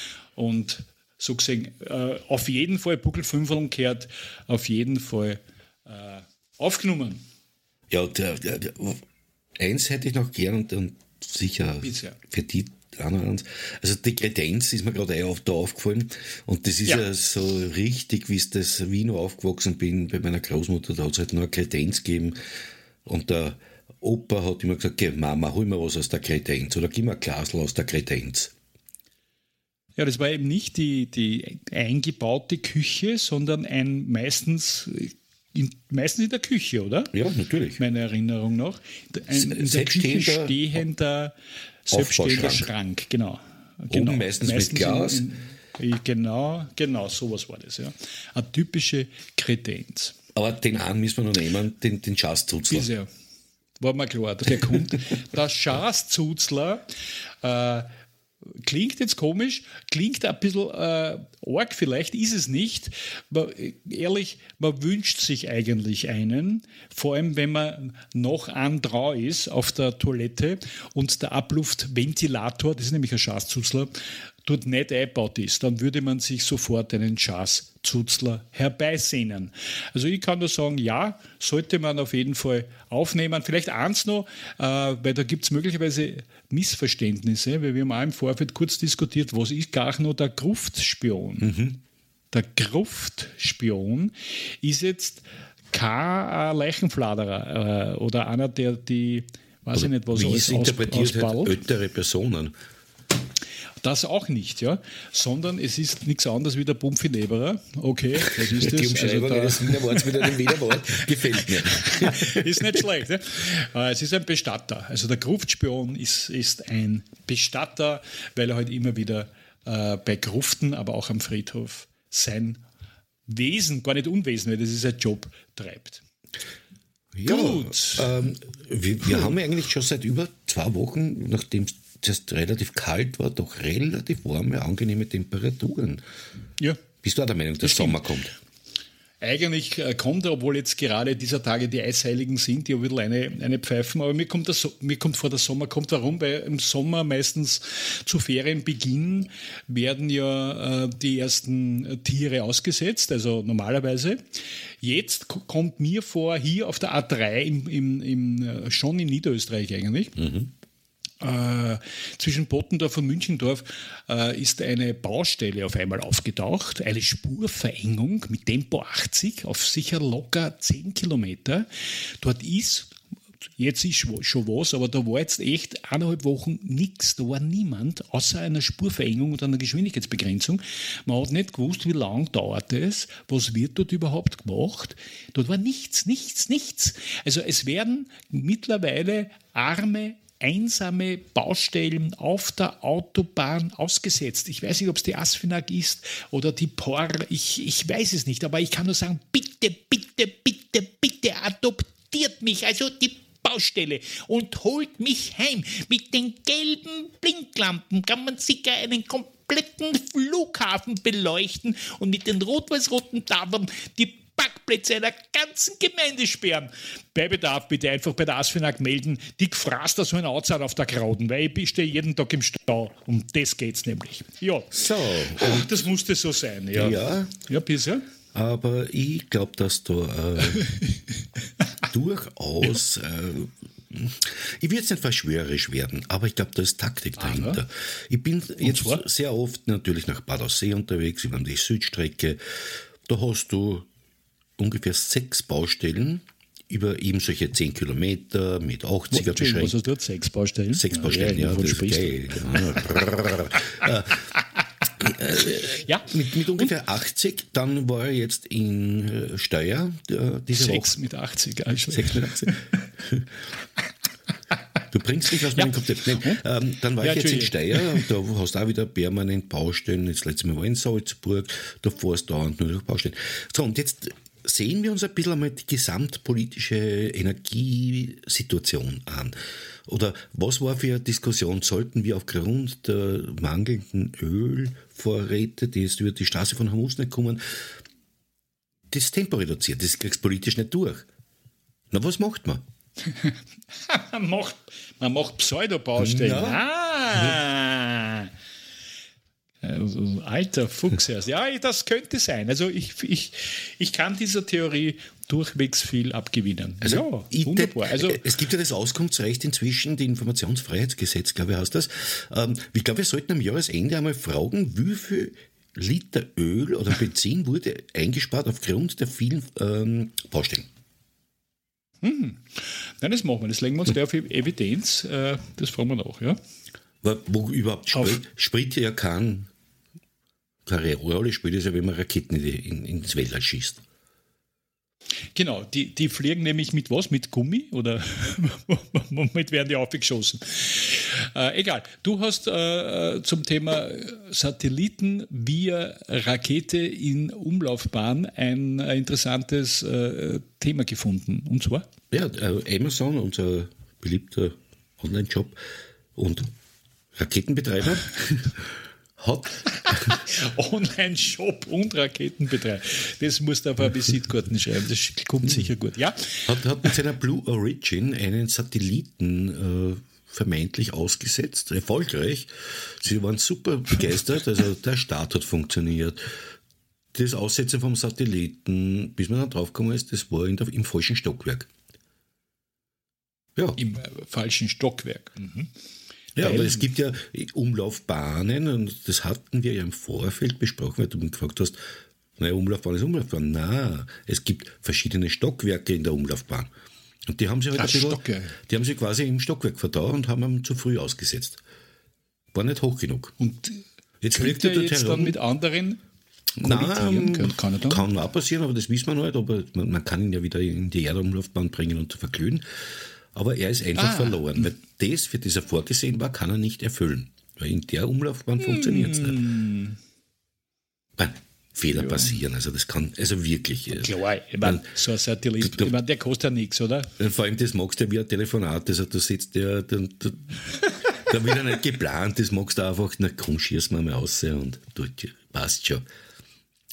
Und so gesehen, äh, auf jeden Fall Buckelfünferln gehört, auf jeden Fall äh, aufgenommen. Ja, der, der, der, eins hätte ich noch gern und, und sicher Bitte. für die anderen. Also die Kredenz ist mir gerade eh da aufgefallen und das ist ja, ja so richtig, wie es das, wie ich noch aufgewachsen bin, bei meiner Großmutter, da hat es halt noch eine Kredenz gegeben und der Opa hat immer gesagt, geh, Mama, hol mir was aus der Kredenz oder gib mir ein Glasl aus der Kredenz. Ja, das war eben nicht die, die eingebaute Küche, sondern ein meistens in, meistens in der Küche, oder? Ja, natürlich. Meiner Erinnerung nach. Ein in der Küche stehender, selbststehender Schrank, genau. genau. Oben meistens, meistens mit Glas. In, in, genau, genau, sowas war das, ja. Eine typische Kredenz. Aber den einen müssen wir noch nehmen, den, den Schaßzuzler. Bisher. War mir klar, der kommt. Der Schaßzuzler, äh, klingt jetzt komisch, klingt ein bisschen äh, arg, vielleicht ist es nicht. Aber ehrlich, man wünscht sich eigentlich einen, vor allem wenn man noch an drau ist auf der Toilette und der Abluftventilator, das ist nämlich ein Schaßzuzler, dort nicht eingebaut ist, dann würde man sich sofort einen Schaßzuzler herbeisehnen. Also ich kann nur sagen, ja, sollte man auf jeden Fall aufnehmen. Vielleicht eins noch, äh, weil da gibt es möglicherweise Missverständnisse, weil wir haben auch im Vorfeld kurz diskutiert, was ist gar noch der Gruftspion? Mhm. Der Gruftspion ist jetzt kein Leichenfladerer äh, oder einer, der die, weiß oder ich nicht, was wie alles es interpretiert aus, hat, ältere Personen. Das auch nicht, ja, sondern es ist nichts anderes wie der Bumpfineberer. Okay, das ist das. Die Umschreibung also des Wienerworts mit einem Wienerwort gefällt mir. Ist nicht schlecht. Ja? Es ist ein Bestatter. Also der Gruftspion ist, ist ein Bestatter, weil er halt immer wieder äh, bei Gruften, aber auch am Friedhof sein Wesen, gar nicht Unwesen, weil das ist ein Job, treibt. Ja, Gut. Ähm, wir, wir haben eigentlich schon seit über zwei Wochen, nachdem es relativ kalt war, doch relativ warme, angenehme Temperaturen. Ja. Bist du auch der Meinung, dass Sommer kommt? Eigentlich äh, kommt er, obwohl jetzt gerade dieser Tage die Eisheiligen sind, die ein bisschen eine, eine pfeifen, aber mir kommt, das, mir kommt vor, der Sommer kommt. Warum? Weil im Sommer meistens zu Ferienbeginn werden ja äh, die ersten Tiere ausgesetzt, also normalerweise. Jetzt k- kommt mir vor, hier auf der A drei, im, im, im, schon in Niederösterreich eigentlich, mhm. Äh, zwischen Bottendorf und Münchendorf äh, ist eine Baustelle auf einmal aufgetaucht, eine Spurverengung mit Tempo achtzig auf sicher locker zehn Kilometer. Dort ist, jetzt ist schon was, aber da war jetzt echt eineinhalb Wochen nichts, da war niemand, außer einer Spurverengung und einer Geschwindigkeitsbegrenzung. Man hat nicht gewusst, wie lang dauert es, was wird dort überhaupt gemacht. Dort war nichts, nichts, nichts. Also es werden mittlerweile arme einsame Baustellen auf der Autobahn ausgesetzt. Ich weiß nicht, ob es die Asfinag ist oder die P O R, ich, ich weiß es nicht, aber ich kann nur sagen, bitte, bitte, bitte, bitte adoptiert mich, also die Baustelle und holt mich heim. Mit den gelben Blinklampen kann man sicher einen kompletten Flughafen beleuchten und mit den rot-weiß-roten Tafeln die Parkplätze einer ganzen Gemeinde sperren. Bei Bedarf bitte einfach bei der Asfinag melden, die gefraßt da so ein Outside auf der Krauden, weil ich stehe jeden Tag im Stau. Um das geht's nämlich. Ja. So. Ach, das musste so sein. Ja, ja. Ja, bisher. Aber ich glaube, dass da äh, durchaus, äh, ich will jetzt nicht verschwörerisch werden, aber ich glaube, da ist Taktik dahinter. Aha. Ich bin jetzt zwar? sehr oft natürlich nach Bad Aussee unterwegs, über die Südstrecke. Da hast du ungefähr sechs Baustellen über eben solche zehn Kilometer mit achtziger Beschränkung. Was hast du dort? Sechs Baustellen? Sechs Baustellen, ja, ja, ja, das ist geil. äh, äh, ja. Mit, mit ungefähr achtzig, dann war er jetzt in äh, Steyr äh, diese Sechs Woche. mit achtzig, also. Sechs mit achtzig. Du bringst mich aus meinem ja. Konzept. Nein, ähm, dann war ja, ich jetzt in Steyr, da hast du auch wieder permanent Baustellen. Das letzte Mal war in Salzburg, da fährst du dauernd nur durch Baustellen. So, und jetzt sehen wir uns ein bisschen einmal die gesamtpolitische Energiesituation an. Oder was war für eine Diskussion? Sollten wir aufgrund der mangelnden Ölvorräte, die jetzt über die Straße von Hormuz nicht kommen, das Tempo reduzieren? Das kriegst du politisch nicht durch. Na, was macht man? man macht, man macht Pseudobaustellen. Ja. Ah! Also, alter Fuchs erst. Ja, das könnte sein. Also ich, ich, ich kann dieser Theorie durchwegs viel abgewinnen. Also ja, wunderbar. Also, es gibt ja das Auskunftsrecht inzwischen, die Informationsfreiheitsgesetz, glaube ich, heißt das. Ich glaube, wir sollten am Jahresende einmal fragen, wie viel Liter Öl oder Benzin wurde eingespart aufgrund der vielen ähm, Baustellen. Hm. Nein, das machen wir. Das legen wir uns gleich auf Evidenz. Das fragen wir nach, ja. Wo, wo überhaupt Sprit, Sprit ja kein, keine Rolle spielt, ist ja, wenn man Raketen in, in, ins Weltall schießt. Genau, die, die fliegen nämlich mit was? Mit Gummi? Oder womit werden die aufgeschossen? Äh, egal. Du hast äh, zum Thema Satelliten via Rakete in Umlaufbahn ein äh, interessantes äh, Thema gefunden. Und zwar? Ja, äh, Amazon, unser beliebter Online-Shop und Raketenbetreiber hat Online-Shop und Raketenbetreiber. Das musst du auf eine Visitkarten schreiben, das kommt sicher gut. Ja? Hat, hat mit seiner Blue Origin einen Satelliten äh, vermeintlich ausgesetzt, erfolgreich. Sie waren super begeistert, also der Start hat funktioniert. Das Aussetzen vom Satelliten, bis man dann draufgekommen ist, das war in der, im falschen Stockwerk. Ja. Im äh, falschen Stockwerk. Mhm. Ja, aber es gibt ja Umlaufbahnen und das hatten wir ja im Vorfeld besprochen, weil du mich gefragt hast, naja, Umlaufbahn ist Umlaufbahn. Nein, es gibt verschiedene Stockwerke in der Umlaufbahn. Und die haben sie halt ein bisschen, die haben sie quasi im Stockwerk verdaut und haben ihn zu früh ausgesetzt. War nicht hoch genug. Und jetzt fliegt er jetzt herum, dann mit anderen kollidieren? Nein, kann, er dann? Kann auch passieren, aber das wissen wir noch nicht. Aber man, man kann ihn ja wieder in die Erdumlaufbahn bringen und verglühen. Aber er ist einfach ah. verloren, weil das, für das er vorgesehen war, kann er nicht erfüllen. Weil in der Umlaufbahn mm. funktioniert es nicht. Weil Fehler ja. passieren, also das kann, also wirklich. Klar, ich meine, so ein Satellit, du, ich meine, der kostet ja nichts, oder? Vor allem, das magst du ja wie ein Telefonat, also du sitzt ja, da, da, da wird ja nicht geplant, das magst du einfach, na komm, schieß mal mal raus und du, passt schon.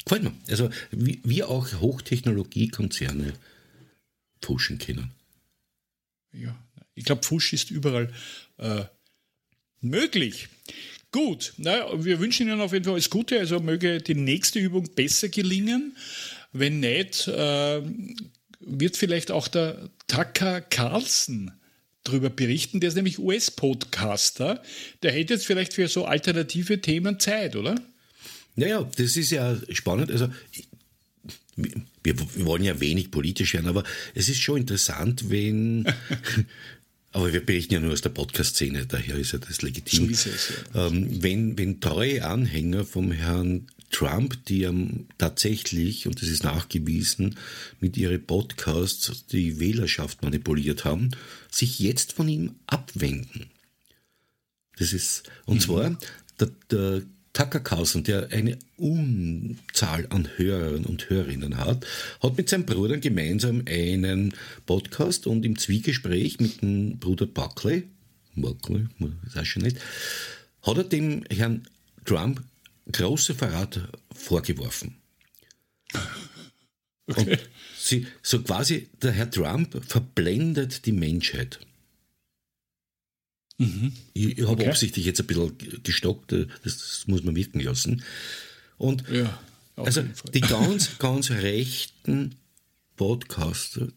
Gefällt mir. Also wie, wie auch Hochtechnologiekonzerne pushen können. Ja, ich glaube, Pfusch ist überall äh, möglich. Gut, na, wir wünschen Ihnen auf jeden Fall alles Gute, also möge die nächste Übung besser gelingen. Wenn nicht, äh, wird vielleicht auch der Tucker Carlson darüber berichten, der ist nämlich U S-Podcaster, der hätte jetzt vielleicht für so alternative Themen Zeit, oder? Naja, das ist ja spannend, also wir, wir wollen ja wenig politisch werden, aber es ist schon interessant, wenn... Aber wir berichten ja nur aus der Podcast-Szene, daher ist ja das legitim. So ist es, ja. ähm, wenn, wenn treue Anhänger vom Herrn Trump, die ähm, tatsächlich, und das ist nachgewiesen, mit ihren Podcasts die Wählerschaft manipuliert haben, sich jetzt von ihm abwenden. Das ist, und mhm. zwar der, der Tucker Carlson, der eine Unzahl an Hörern und Hörerinnen hat, hat mit seinem Bruder gemeinsam einen Podcast und im Zwiegespräch mit dem Bruder Buckley, Buckley, ist auch schon nicht, hat er dem Herrn Trump große Verrat vorgeworfen. Okay. Und sie, so quasi, der Herr Trump verblendet die Menschheit. Mhm. Ich, ich habe okay. absichtlich jetzt ein bisschen gestockt, das, das muss man wirken lassen. Und ja, also die ganz, ganz rechten Podcaster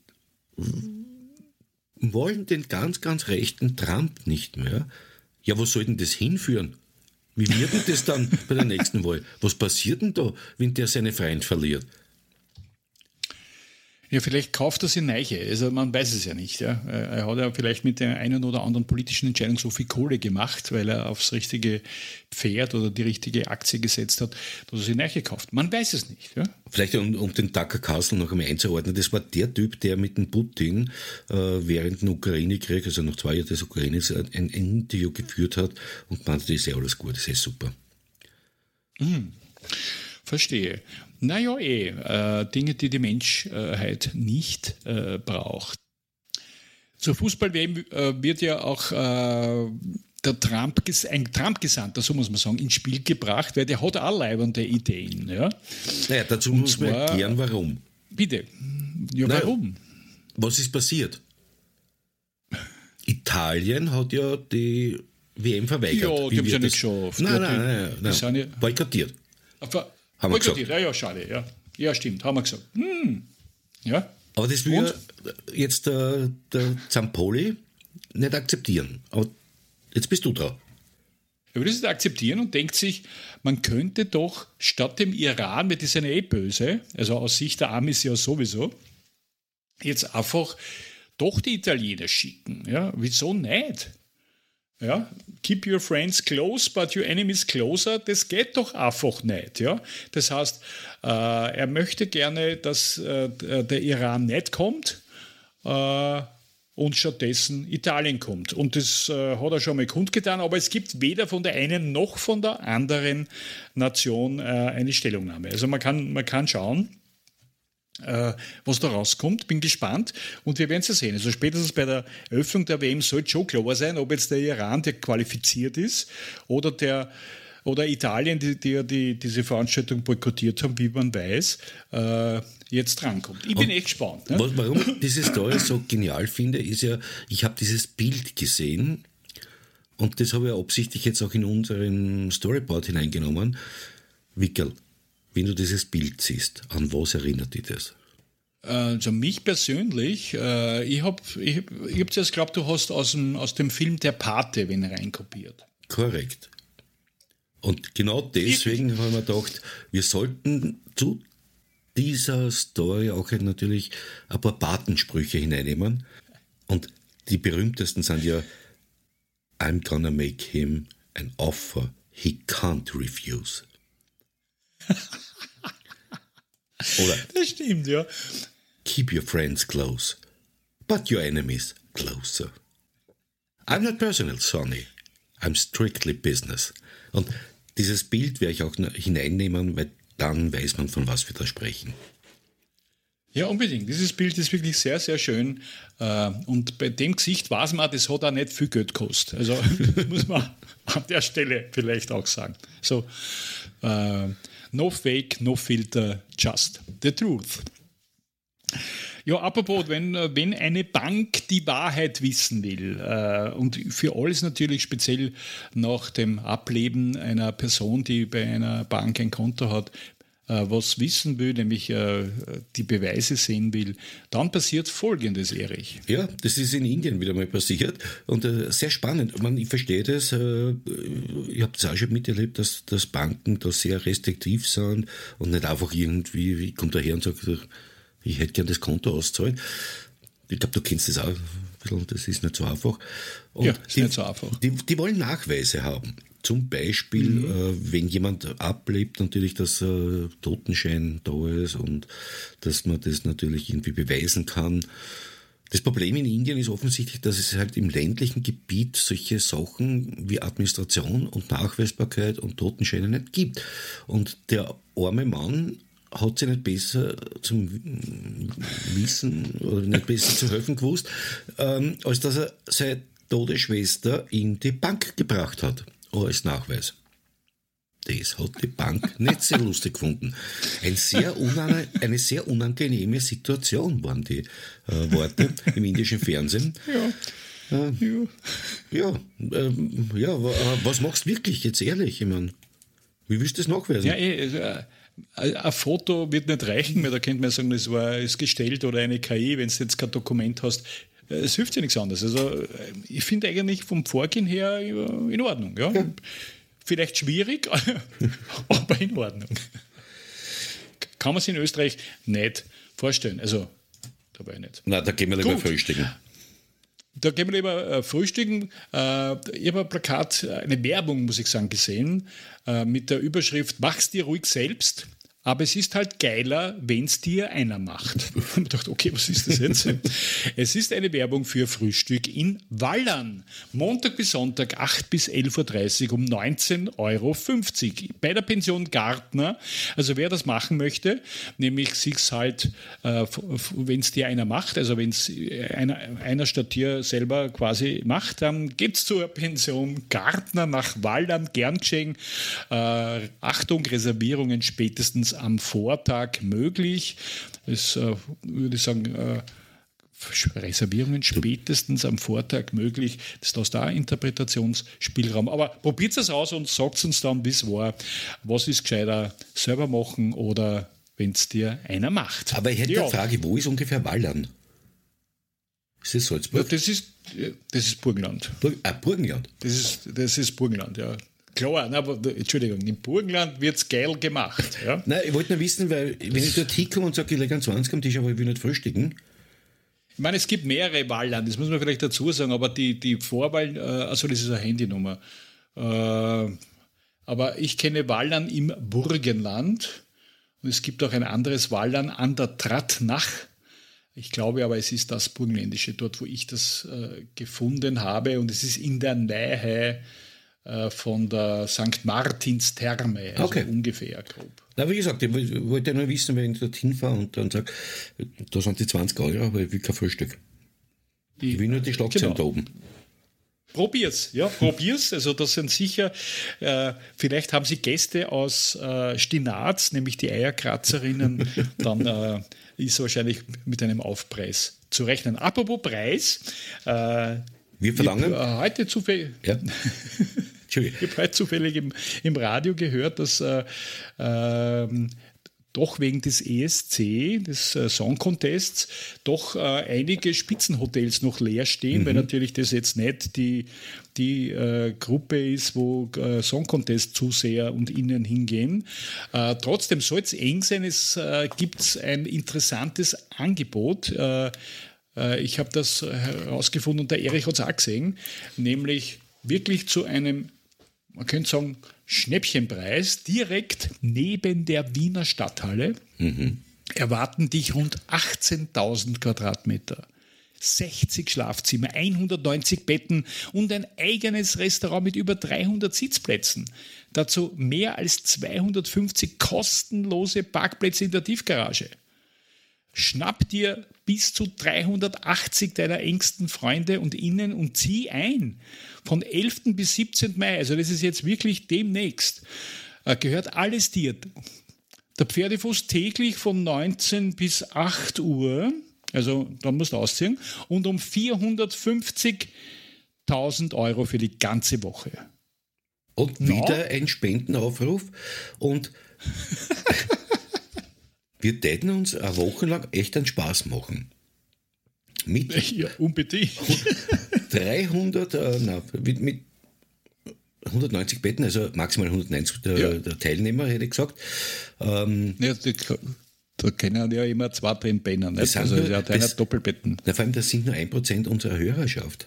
wollen den ganz, ganz rechten Trump nicht mehr. Ja, wo soll denn das hinführen? Wie wird denn das dann bei der nächsten Wahl? Was passiert denn da, wenn der seine Freund verliert? Ja, vielleicht kauft er sie Neiche. Also man weiß es ja nicht. Ja. Er hat ja vielleicht mit der einen oder anderen politischen Entscheidung so viel Kohle gemacht, weil er aufs richtige Pferd oder die richtige Aktie gesetzt hat, dass er sie Neiche kauft. Man weiß es nicht. Ja. Vielleicht, um, um den Tucker Carlson noch einmal einzuordnen, das war der Typ, der mit dem Putin äh, während dem Ukraine-Krieg, also nach zwei Jahren des Ukraines, ein, ein Interview geführt hat und meinte, das ist ja alles gut, das ist super. Mhm. Verstehe. Naja, eh, äh, Dinge, die die Menschheit nicht äh, braucht. Zur Fußball-W M äh, wird ja auch äh, der Trump, ein Trump-Gesandter, so muss man sagen, ins Spiel gebracht, weil der hat auch leibende Ideen. Ja? Naja, dazu muss man erklären, warum. Bitte. Ja, naja, warum? Was ist passiert? Italien hat ja die W M verweigert. Ja, die haben es ja nicht geschafft. Nein, ja, nein, nein, nein, nein. Ja boykottiert. Aber, haben wir gesagt. Ja, ja, schade. Ja, ja stimmt, haben wir gesagt. Hm. Ja. Aber das will ja jetzt der, der Zampoli nicht akzeptieren. Aber jetzt bist du dran. Er würde es akzeptieren und denkt sich, man könnte doch statt dem Iran, weil die sind ja eh böse, also aus Sicht der Amis ja sowieso, jetzt einfach doch die Italiener schicken. Ja, wieso nicht? Ja, keep your friends close, but your enemies closer, das geht doch einfach nicht. Ja? Das heißt, äh, er möchte gerne, dass äh, der Iran nicht kommt äh, und stattdessen Italien kommt. Und das äh, hat er schon mal kundgetan, aber es gibt weder von der einen noch von der anderen Nation äh, eine Stellungnahme. Also man kann, man kann schauen, was da rauskommt. Bin gespannt und wir werden es ja sehen. Also spätestens bei der Eröffnung der W M sollte schon klar sein, ob jetzt der Iran, der qualifiziert ist, oder der oder Italien, die, die, die diese Veranstaltung boykottiert haben, wie man weiß, äh, jetzt drankommt. Ich bin und echt gespannt. Ne? Warum ich diese Story so genial finde, ist ja, ich habe dieses Bild gesehen und das habe ich absichtlich jetzt auch in unseren Storyboard hineingenommen. Wickel, wenn du dieses Bild siehst, an was erinnert dich das? Also mich persönlich, äh, ich habe ich, ich hab zuerst geglaubt, du hast aus dem, aus dem Film Der Pate wen reinkopiert. Korrekt. Und genau deswegen haben wir gedacht, wir sollten zu dieser Story auch natürlich ein paar Patensprüche hineinnehmen. Und die berühmtesten sind ja I'm gonna make him an offer he can't refuse. Oder das stimmt, ja. Keep your friends close, but your enemies closer. I'm not personal, Sonny. I'm strictly business. Und dieses Bild werde ich auch hineinnehmen, weil dann weiß man, von was wir da sprechen. Ja, unbedingt. Dieses Bild ist wirklich sehr, sehr schön. Und bei dem Gesicht weiß man, das hat auch nicht viel Geld gekostet. Also muss man an der Stelle vielleicht auch sagen. So, äh, No fake, no filter, just the truth. Ja, apropos, wenn, wenn eine Bank die Wahrheit wissen will äh, und für alles natürlich speziell nach dem Ableben einer Person, die bei einer Bank ein Konto hat, äh, was wissen will, nämlich äh, die Beweise sehen will, dann passiert Folgendes, Erich. Ja, das ist in Indien wieder mal passiert und äh, sehr spannend. Ich, meine, ich verstehe das, äh, ich habe das auch schon miterlebt, dass, dass Banken da sehr restriktiv sind und nicht einfach irgendwie, ich komme daher und sage, ich hätte gern das Konto auszahlen. Ich glaube, du kennst das auch ein bisschen, das ist nicht so einfach. Und ja, ist die, nicht so einfach. Die, die wollen Nachweise haben. Zum Beispiel, mhm. äh, wenn jemand ablebt, natürlich, dass äh, Totenschein da ist und dass man das natürlich irgendwie beweisen kann. Das Problem in Indien ist offensichtlich, dass es halt im ländlichen Gebiet solche Sachen wie Administration und Nachweisbarkeit und Totenscheine nicht gibt. Und der arme Mann hat sich nicht besser zum Wissen oder nicht besser zu helfen gewusst, ähm, als dass er seine tote Schwester in die Bank gebracht hat, als Nachweis. Das hat die Bank nicht sehr lustig gefunden. Ein sehr unane- eine sehr unangenehme Situation waren die äh, Worte im indischen Fernsehen. Ja. Äh, ja. Ja, ähm, ja, was machst du wirklich, jetzt ehrlich? Ich mein, wie willst du das nachweisen? Ja, eh, ein Foto wird nicht reichen, weil da könnte man sagen, das war ist gestellt oder eine K I, wenn du jetzt kein Dokument hast. Es hilft ja nichts anderes. Also ich finde eigentlich vom Vorgehen her in Ordnung. Ja? Ja. Vielleicht schwierig, aber in Ordnung. Kann man sich in Österreich nicht vorstellen. Also dabei nicht. Na, da gehen wir lieber frühstücken. Da gehen wir lieber äh, frühstücken. Äh, ich habe ein Plakat, eine Werbung, muss ich sagen, gesehen, äh, mit der Überschrift „Mach's dir ruhig selbst, aber es ist halt geiler, wenn es dir einer macht." Ich habe gedacht, okay, was ist das jetzt? Es ist eine Werbung für Frühstück in Wallern. Montag bis Sonntag, acht bis elf Uhr dreißig um neunzehn Euro fünfzig. Bei der Pension Gartner. Also wer das machen möchte, nämlich sich's halt, äh, wenn es dir einer macht, also wenn es einer, einer statt dir selber quasi macht, dann geht's zur Pension Gartner nach Wallern, gern geschehen. Äh, Achtung, Reservierungen spätestens am Vortag möglich. Das äh, würde ich sagen, äh, Reservierungen spätestens am Vortag möglich. Das ist da Interpretationsspielraum. Aber probiert es aus und sagt uns dann, wie es war. Was ist gescheiter, selber machen oder wenn es dir einer macht? Aber ich hätte ja. eine Frage, wo ist ungefähr Wallern? Ist das Salzburg? Ja, das ist, das ist Burgenland. Bur ah, Burgenland? Das ist, das ist Burgenland, ja. Klar, nein, aber Entschuldigung, im Burgenland wird es geil gemacht. Ja? Nein, ich wollte nur wissen, weil wenn ich dort hinkomme und sage, ich lege einen zwanzig am Tisch, aber ich will nicht frühstücken. Ich meine, es gibt mehrere Wallern, das muss man vielleicht dazu sagen, aber die, die Vorwahl, äh, also das ist eine Handynummer. Äh, aber ich kenne Wallern im Burgenland und es gibt auch ein anderes Wallern an der Trattnach. Ich glaube aber, es ist das Burgenländische, dort wo ich das äh, gefunden habe und es ist in der Nähe von der Sankt Martins Therme, also okay. ungefähr grob. Na, wie gesagt, ich wollte nur wissen, wenn ich dorthin fahre und dann sage, da sind die zwanzig Euro, aber ich will kein Frühstück. Ich will nur die Schlagzeilen genau. da oben. Probier's, ja, probier's. Also das sind sicher, äh, vielleicht haben Sie Gäste aus äh, Stinaz, nämlich die Eierkratzerinnen, dann äh, ist wahrscheinlich mit einem Aufpreis zu rechnen. Apropos Preis, äh, wir verlangen. Ich habe äh, heute zufällig, ja. ich habe heute zufällig im, im Radio gehört, dass äh, äh, doch wegen des E S C, des äh, Song Contests, doch äh, einige Spitzenhotels noch leer stehen, mhm. weil natürlich das jetzt nicht die, die äh, Gruppe ist, wo äh, Song Contest Zuseher und Innen hingehen. Äh, trotzdem soll es eng sein, es äh, gibt ein interessantes Angebot. Äh, Ich habe das herausgefunden und der Erich hat es auch gesehen, nämlich wirklich zu einem, man könnte sagen, Schnäppchenpreis, direkt neben der Wiener Stadthalle, mhm. erwarten dich rund achtzehntausend Quadratmeter, sechzig Schlafzimmer, hundertneunzig Betten und ein eigenes Restaurant mit über dreihundert Sitzplätzen. Dazu mehr als zweihundertfünfzig kostenlose Parkplätze in der Tiefgarage. Schnapp dir bis zu dreihundertachtzig deiner engsten Freunde und Innen und zieh ein. Von elften bis siebzehnten Mai, also das ist jetzt wirklich demnächst. äh, gehört alles dir. Der Pferdefuß täglich von neunzehn bis acht Uhr, also da musst du ausziehen, und um vierhundertfünfzigtausend Euro für die ganze Woche. Und no. wieder ein Spendenaufruf und wir täten uns eine Woche lang echt einen Spaß machen. Mit ja, unbedingt. dreihundert, äh, na, mit, mit hundertneunzig Betten, also maximal hundertneunzig der, ja. der Teilnehmer, hätte ich gesagt. Ähm, ja, die, da können ja immer zwei drin pennen. Nicht? Also nur, er hat einer Doppelbetten. Na, vor allem, das sind nur ein Prozent unserer Hörerschaft.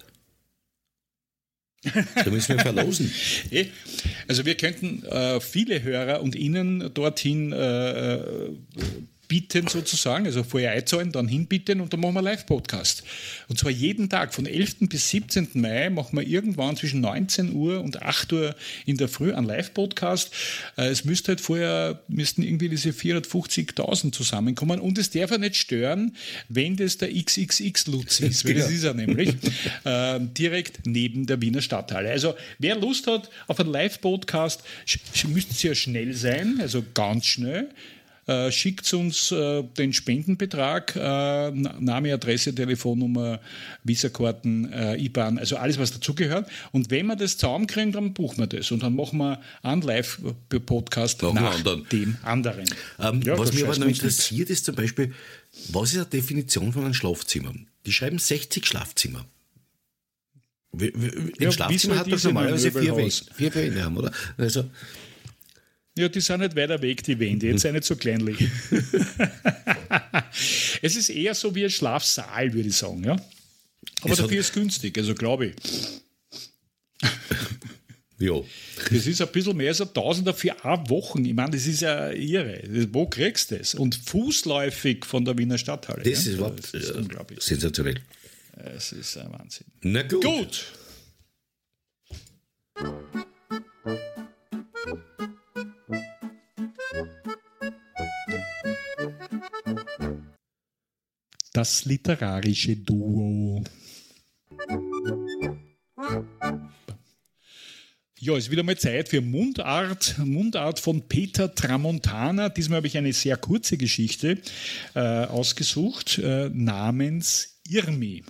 Da müssen wir verlosen. Also wir könnten äh, viele Hörer und Ihnen dorthin äh, bitten sozusagen, also vorher einzahlen, dann hinbitten und dann machen wir einen Live-Podcast. Und zwar jeden Tag, von elften bis siebzehnten Mai machen wir irgendwann zwischen neunzehn Uhr und acht Uhr in der Früh einen Live-Podcast. Äh, es müsste halt vorher, müssten irgendwie diese vierhundertfünfzigtausend zusammenkommen und es darf ja nicht stören, wenn das der X X X-Lutz ist, weil das ist er nämlich, äh, direkt neben der Wiener Stadthalle. Also wer Lust hat auf einen Live-Podcast, sch- müsste es ja schnell sein, also ganz schnell. Äh, schickt uns äh, den Spendenbetrag, äh, Name, Adresse, Telefonnummer, Visakarten, äh, I B A N, also alles, was dazugehört. Und wenn wir das zusammenkriegen, dann buchen wir das. Und dann machen wir einen Live-Podcast nach anderen. dem anderen. Ähm, ja, was mich aber noch interessiert, ist zum Beispiel, was ist die Definition von einem Schlafzimmer? Die schreiben sechzig Schlafzimmer. Ein ja, Schlafzimmer hat doch normalerweise vier Wände, vier Wände haben, oder? Also, ja, die sind nicht weiter weg, die Wände. Jetzt sind nicht so kleinlich. Es ist eher so wie ein Schlafsaal, würde ich sagen. Ja? Aber es dafür ist es günstig, also glaube ich. Ja. Das ist ein bisschen mehr als ein Tausender für eine Woche. Ich meine, das ist ja irre. Wo kriegst du das? Und fußläufig von der Wiener Stadthalle. Das ja? ist überhaupt das ist unglaublich. Sensationell. Es ist ein Wahnsinn. Na gut. Gut. Das literarische Duo. Ja, es ist wieder mal Zeit für Mundart. Mundart von Peter Tramontana. Diesmal habe ich eine sehr kurze Geschichte äh, ausgesucht, äh, namens Irmi.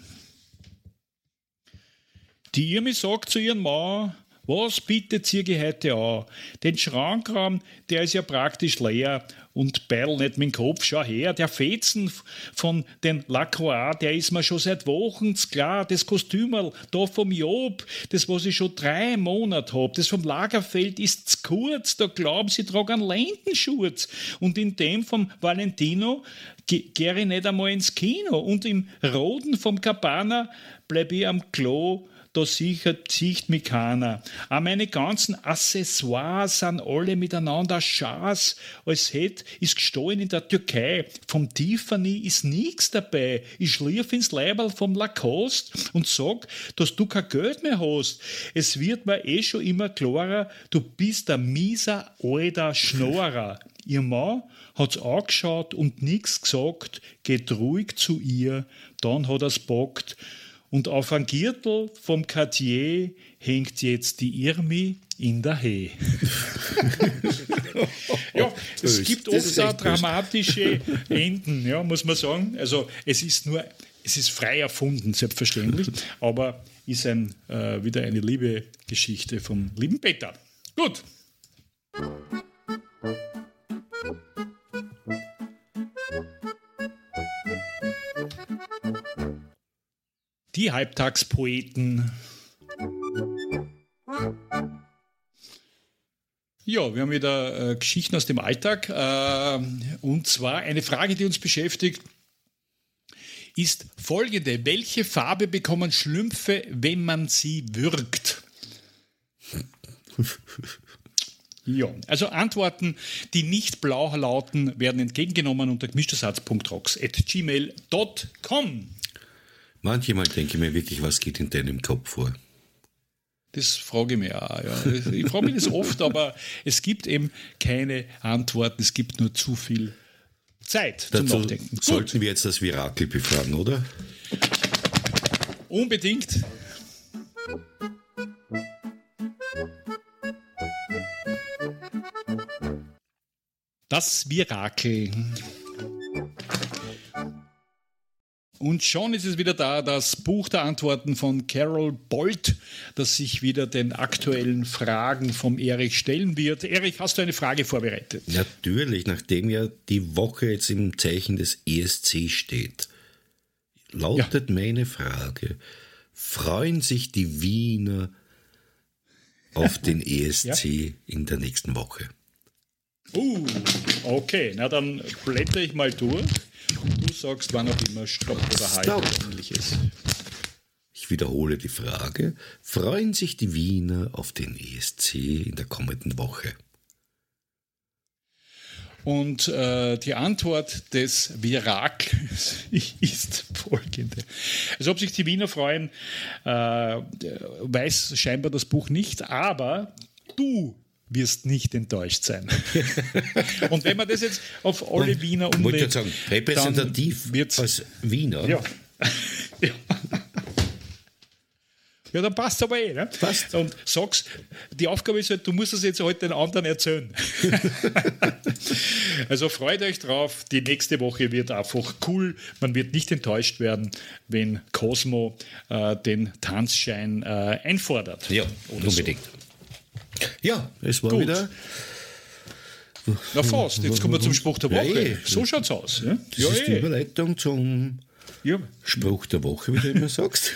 Die Irmi sagt zu ihrem Mann: Was bietet ihr heute an? Den Schrankraum, der ist ja praktisch leer. Und beidel nicht mit dem Kopf, schau her, der Fetzen von den Lacroix, der ist mir schon seit Wochen klar. Das Kostümerl da vom Job, das was ich schon drei Monate hab, das vom Lagerfeld ist zu kurz, da glauben sie, trage einen Lendenschurz. Und in dem vom Valentino ge- gehe ich nicht einmal ins Kino. Und im Roten vom Cabana bleib ich am Klo, da sichert, sieht mich keiner. Auch meine ganzen Accessoires sind alle miteinander Schaß. Als hätte ist gestohlen in der Türkei. Vom Tiffany ist nichts dabei. Ich schlief ins Leiberl vom Lacoste und sag, dass du kein Geld mehr hast. Es wird mir eh schon immer klarer, du bist ein mieser, alter Schnorrer. Ihr Mann hat's angeschaut und nichts gesagt, geht ruhig zu ihr, dann hat er's bockt. Und auf ein Gürtel vom Cartier hängt jetzt die Irmi in der Hehe. Ja, es gibt oft auch dramatische Enden, ja, muss man sagen. Also es ist nur, es ist frei erfunden, selbstverständlich, aber ist ein, äh, wieder eine liebe Geschichte vom lieben Peter. Gut. Die Halbtagspoeten. Ja, wir haben wieder äh, Geschichten aus dem Alltag. Äh, und zwar eine Frage, die uns beschäftigt, ist folgende. Welche Farbe bekommen Schlümpfe, wenn man sie würgt? Ja, also Antworten, die nicht blau lauten, werden entgegengenommen unter gemischtersatz punkt rocks at gmail punkt com. Manchmal denke ich mir wirklich, was geht in deinem Kopf vor? Das frage ich mich auch. Ja. Ich frage mich das oft, aber es gibt eben keine Antworten, es gibt nur zu viel Zeit Dazu zum Nachdenken. Sollten Gut. wir jetzt das Virakel befragen, oder? Unbedingt. Das Mirakel. Und schon ist es wieder da, das Buch der Antworten von Carol Bolt, das sich wieder den aktuellen Fragen vom Erich stellen wird. Erich, hast du eine Frage vorbereitet? Natürlich, nachdem ja die Woche jetzt im Zeichen des E S C steht, lautet ja. meine Frage, freuen sich die Wiener auf den E S C ja. in der nächsten Woche? Uh, okay, na dann blätter ich mal durch. Du sagst, wann auch immer Stopp oder Halt oder ähnliches. Ich wiederhole die Frage. Freuen sich die Wiener auf den E S C in der kommenden Woche? Und äh, die Antwort des Mirakels ist folgende. Also ob sich die Wiener freuen, äh, weiß scheinbar das Buch nicht, aber du wirst nicht enttäuscht sein. Und wenn man das jetzt auf alle Wiener umlegt, wollte ich sagen, repräsentativ als Wiener. Ja. ja. Ja, dann passt es aber eh. Ne? Passt. Und sagst, die Aufgabe ist halt, du musst es jetzt heute den anderen erzählen. Also freut euch drauf, die nächste Woche wird einfach cool. Man wird nicht enttäuscht werden, wenn Cosmo äh, den Tanzschein äh, einfordert. Ja, unbedingt. So. Ja, es war Gut. wieder... Na fast, jetzt kommen wir zum Spruch der Woche. Ja, so schaut's aus. Ja? Das ja, ist eh. die Überleitung zum ja. Spruch der Woche, wie du immer sagst.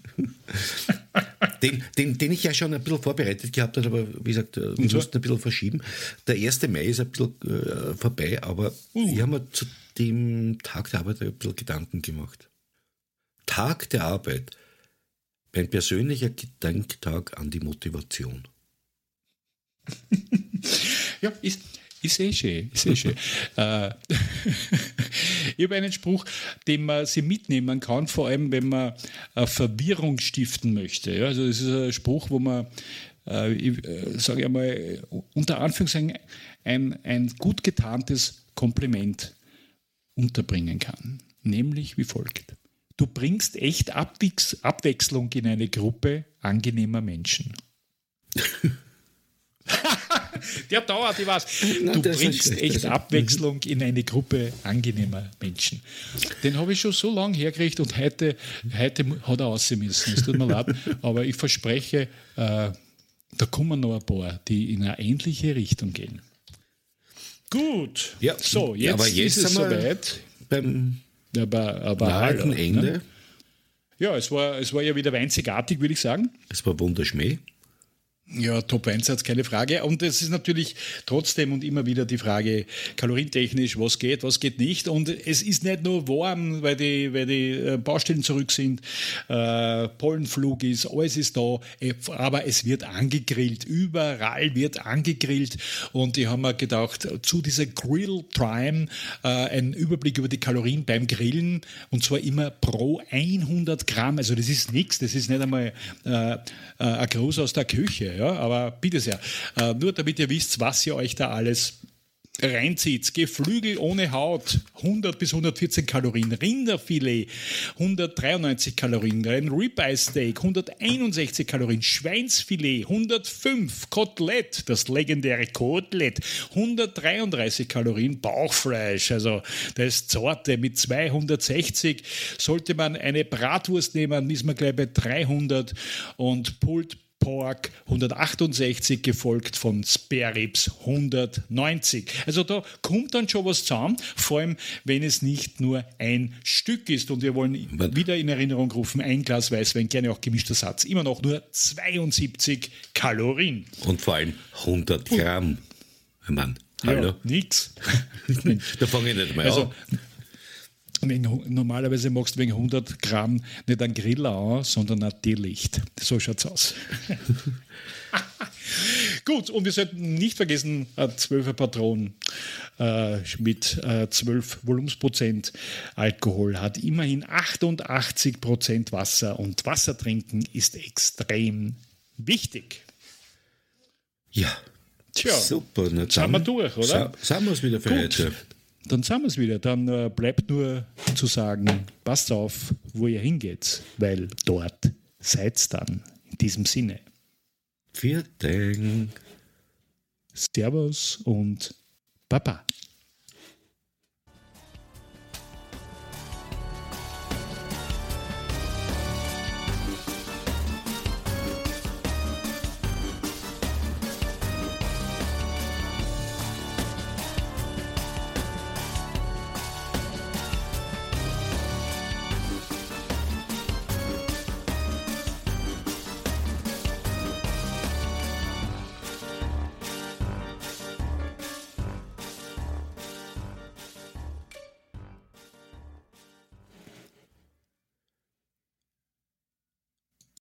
den, den, den ich ja schon ein bisschen vorbereitet gehabt habe, aber wie gesagt, wir so? mussten ein bisschen verschieben. Der erste Mai ist ein bisschen äh, vorbei, aber uh. ich habe mir zu dem Tag der Arbeit ein bisschen Gedanken gemacht. Tag der Arbeit, mein persönlicher Gedenktag an die Motivation. Ja, ist, ist eh schön. Ist eh schön. äh, ich habe einen Spruch, den man sich mitnehmen kann, vor allem wenn man äh, Verwirrung stiften möchte. Ja, also das ist ein Spruch, wo man, äh, ich, äh, sage ich einmal, unter Anführungszeichen ein, ein gut getarntes Kompliment unterbringen kann. Nämlich wie folgt. Du bringst echt Abwechs- Abwechslung in eine Gruppe angenehmer Menschen. Der dauert, ich weiß. Du bringst echt Abwechslung in eine Gruppe angenehmer Menschen. Den habe ich schon so lange hergekriegt und heute, heute hat er raus müssen. Es tut mir leid, aber ich verspreche, äh, da kommen noch ein paar, die in eine ähnliche Richtung gehen. Gut, ja, so, jetzt, aber jetzt ist es soweit. Beim aber, aber nahen Ende. Ne? Ja, es war, es war ja wieder einzigartig, würde ich sagen. Es war wunderschmäh. Ja, Top-Einsatz, keine Frage. Und es ist natürlich trotzdem und immer wieder die Frage, kalorientechnisch, was geht, was geht nicht. Und es ist nicht nur warm, weil die, weil die Baustellen zurück sind, äh, Pollenflug ist, alles ist da, aber es wird angegrillt. Überall wird angegrillt. Und ich habe mir gedacht, zu dieser Grill Prime äh, einen Überblick über die Kalorien beim Grillen, und zwar immer pro hundert Gramm. Also das ist nichts, das ist nicht einmal äh, ein Gruß aus der Küche. Ja, aber bitte sehr, äh, nur damit ihr wisst, was ihr euch da alles reinzieht. Geflügel ohne Haut, hundert bis hundertvierzehn Kalorien. Rinderfilet, hundertdreiundneunzig Kalorien. Ein Ribeye Steak, hunderteinundsechzig Kalorien. Schweinsfilet, hundertfünf. Kotelett, das legendäre Kotelett, hundertdreiunddreißig Kalorien. Bauchfleisch, also das Zorte mit zweihundertsechzig. Sollte man eine Bratwurst nehmen, ist man gleich bei dreihundert. Und Pulled Pork hundertachtundsechzig, gefolgt von Spare Ribs hundertneunzig. Also da kommt dann schon was zusammen, vor allem wenn es nicht nur ein Stück ist. Und wir wollen wieder in Erinnerung rufen, ein Glas Weißwein, gerne auch gemischter Satz, immer noch nur zweiundsiebzig Kalorien. Und vor allem hundert Gramm. Mann, hallo? Ja, nix. Da fange ich nicht mal also, an. Wegen, normalerweise machst du wegen hundert Gramm nicht einen Grill an, sondern ein Teelicht. So schaut's aus. Gut, und wir sollten nicht vergessen, ein zwölfer Patron äh, mit äh, zwölf Volumensprozent Alkohol hat immerhin achtundachtzig Prozent Wasser, und Wasser trinken ist extrem wichtig. Ja, tja, super. Na, sind wir durch, oder? Sind wir es wieder für Gut. heute. Dann sind wir es wieder. Dann äh, bleibt nur zu sagen, passt auf, wo ihr hingeht, weil dort seid's dann. In diesem Sinne. Vielen Dank. Servus und Baba.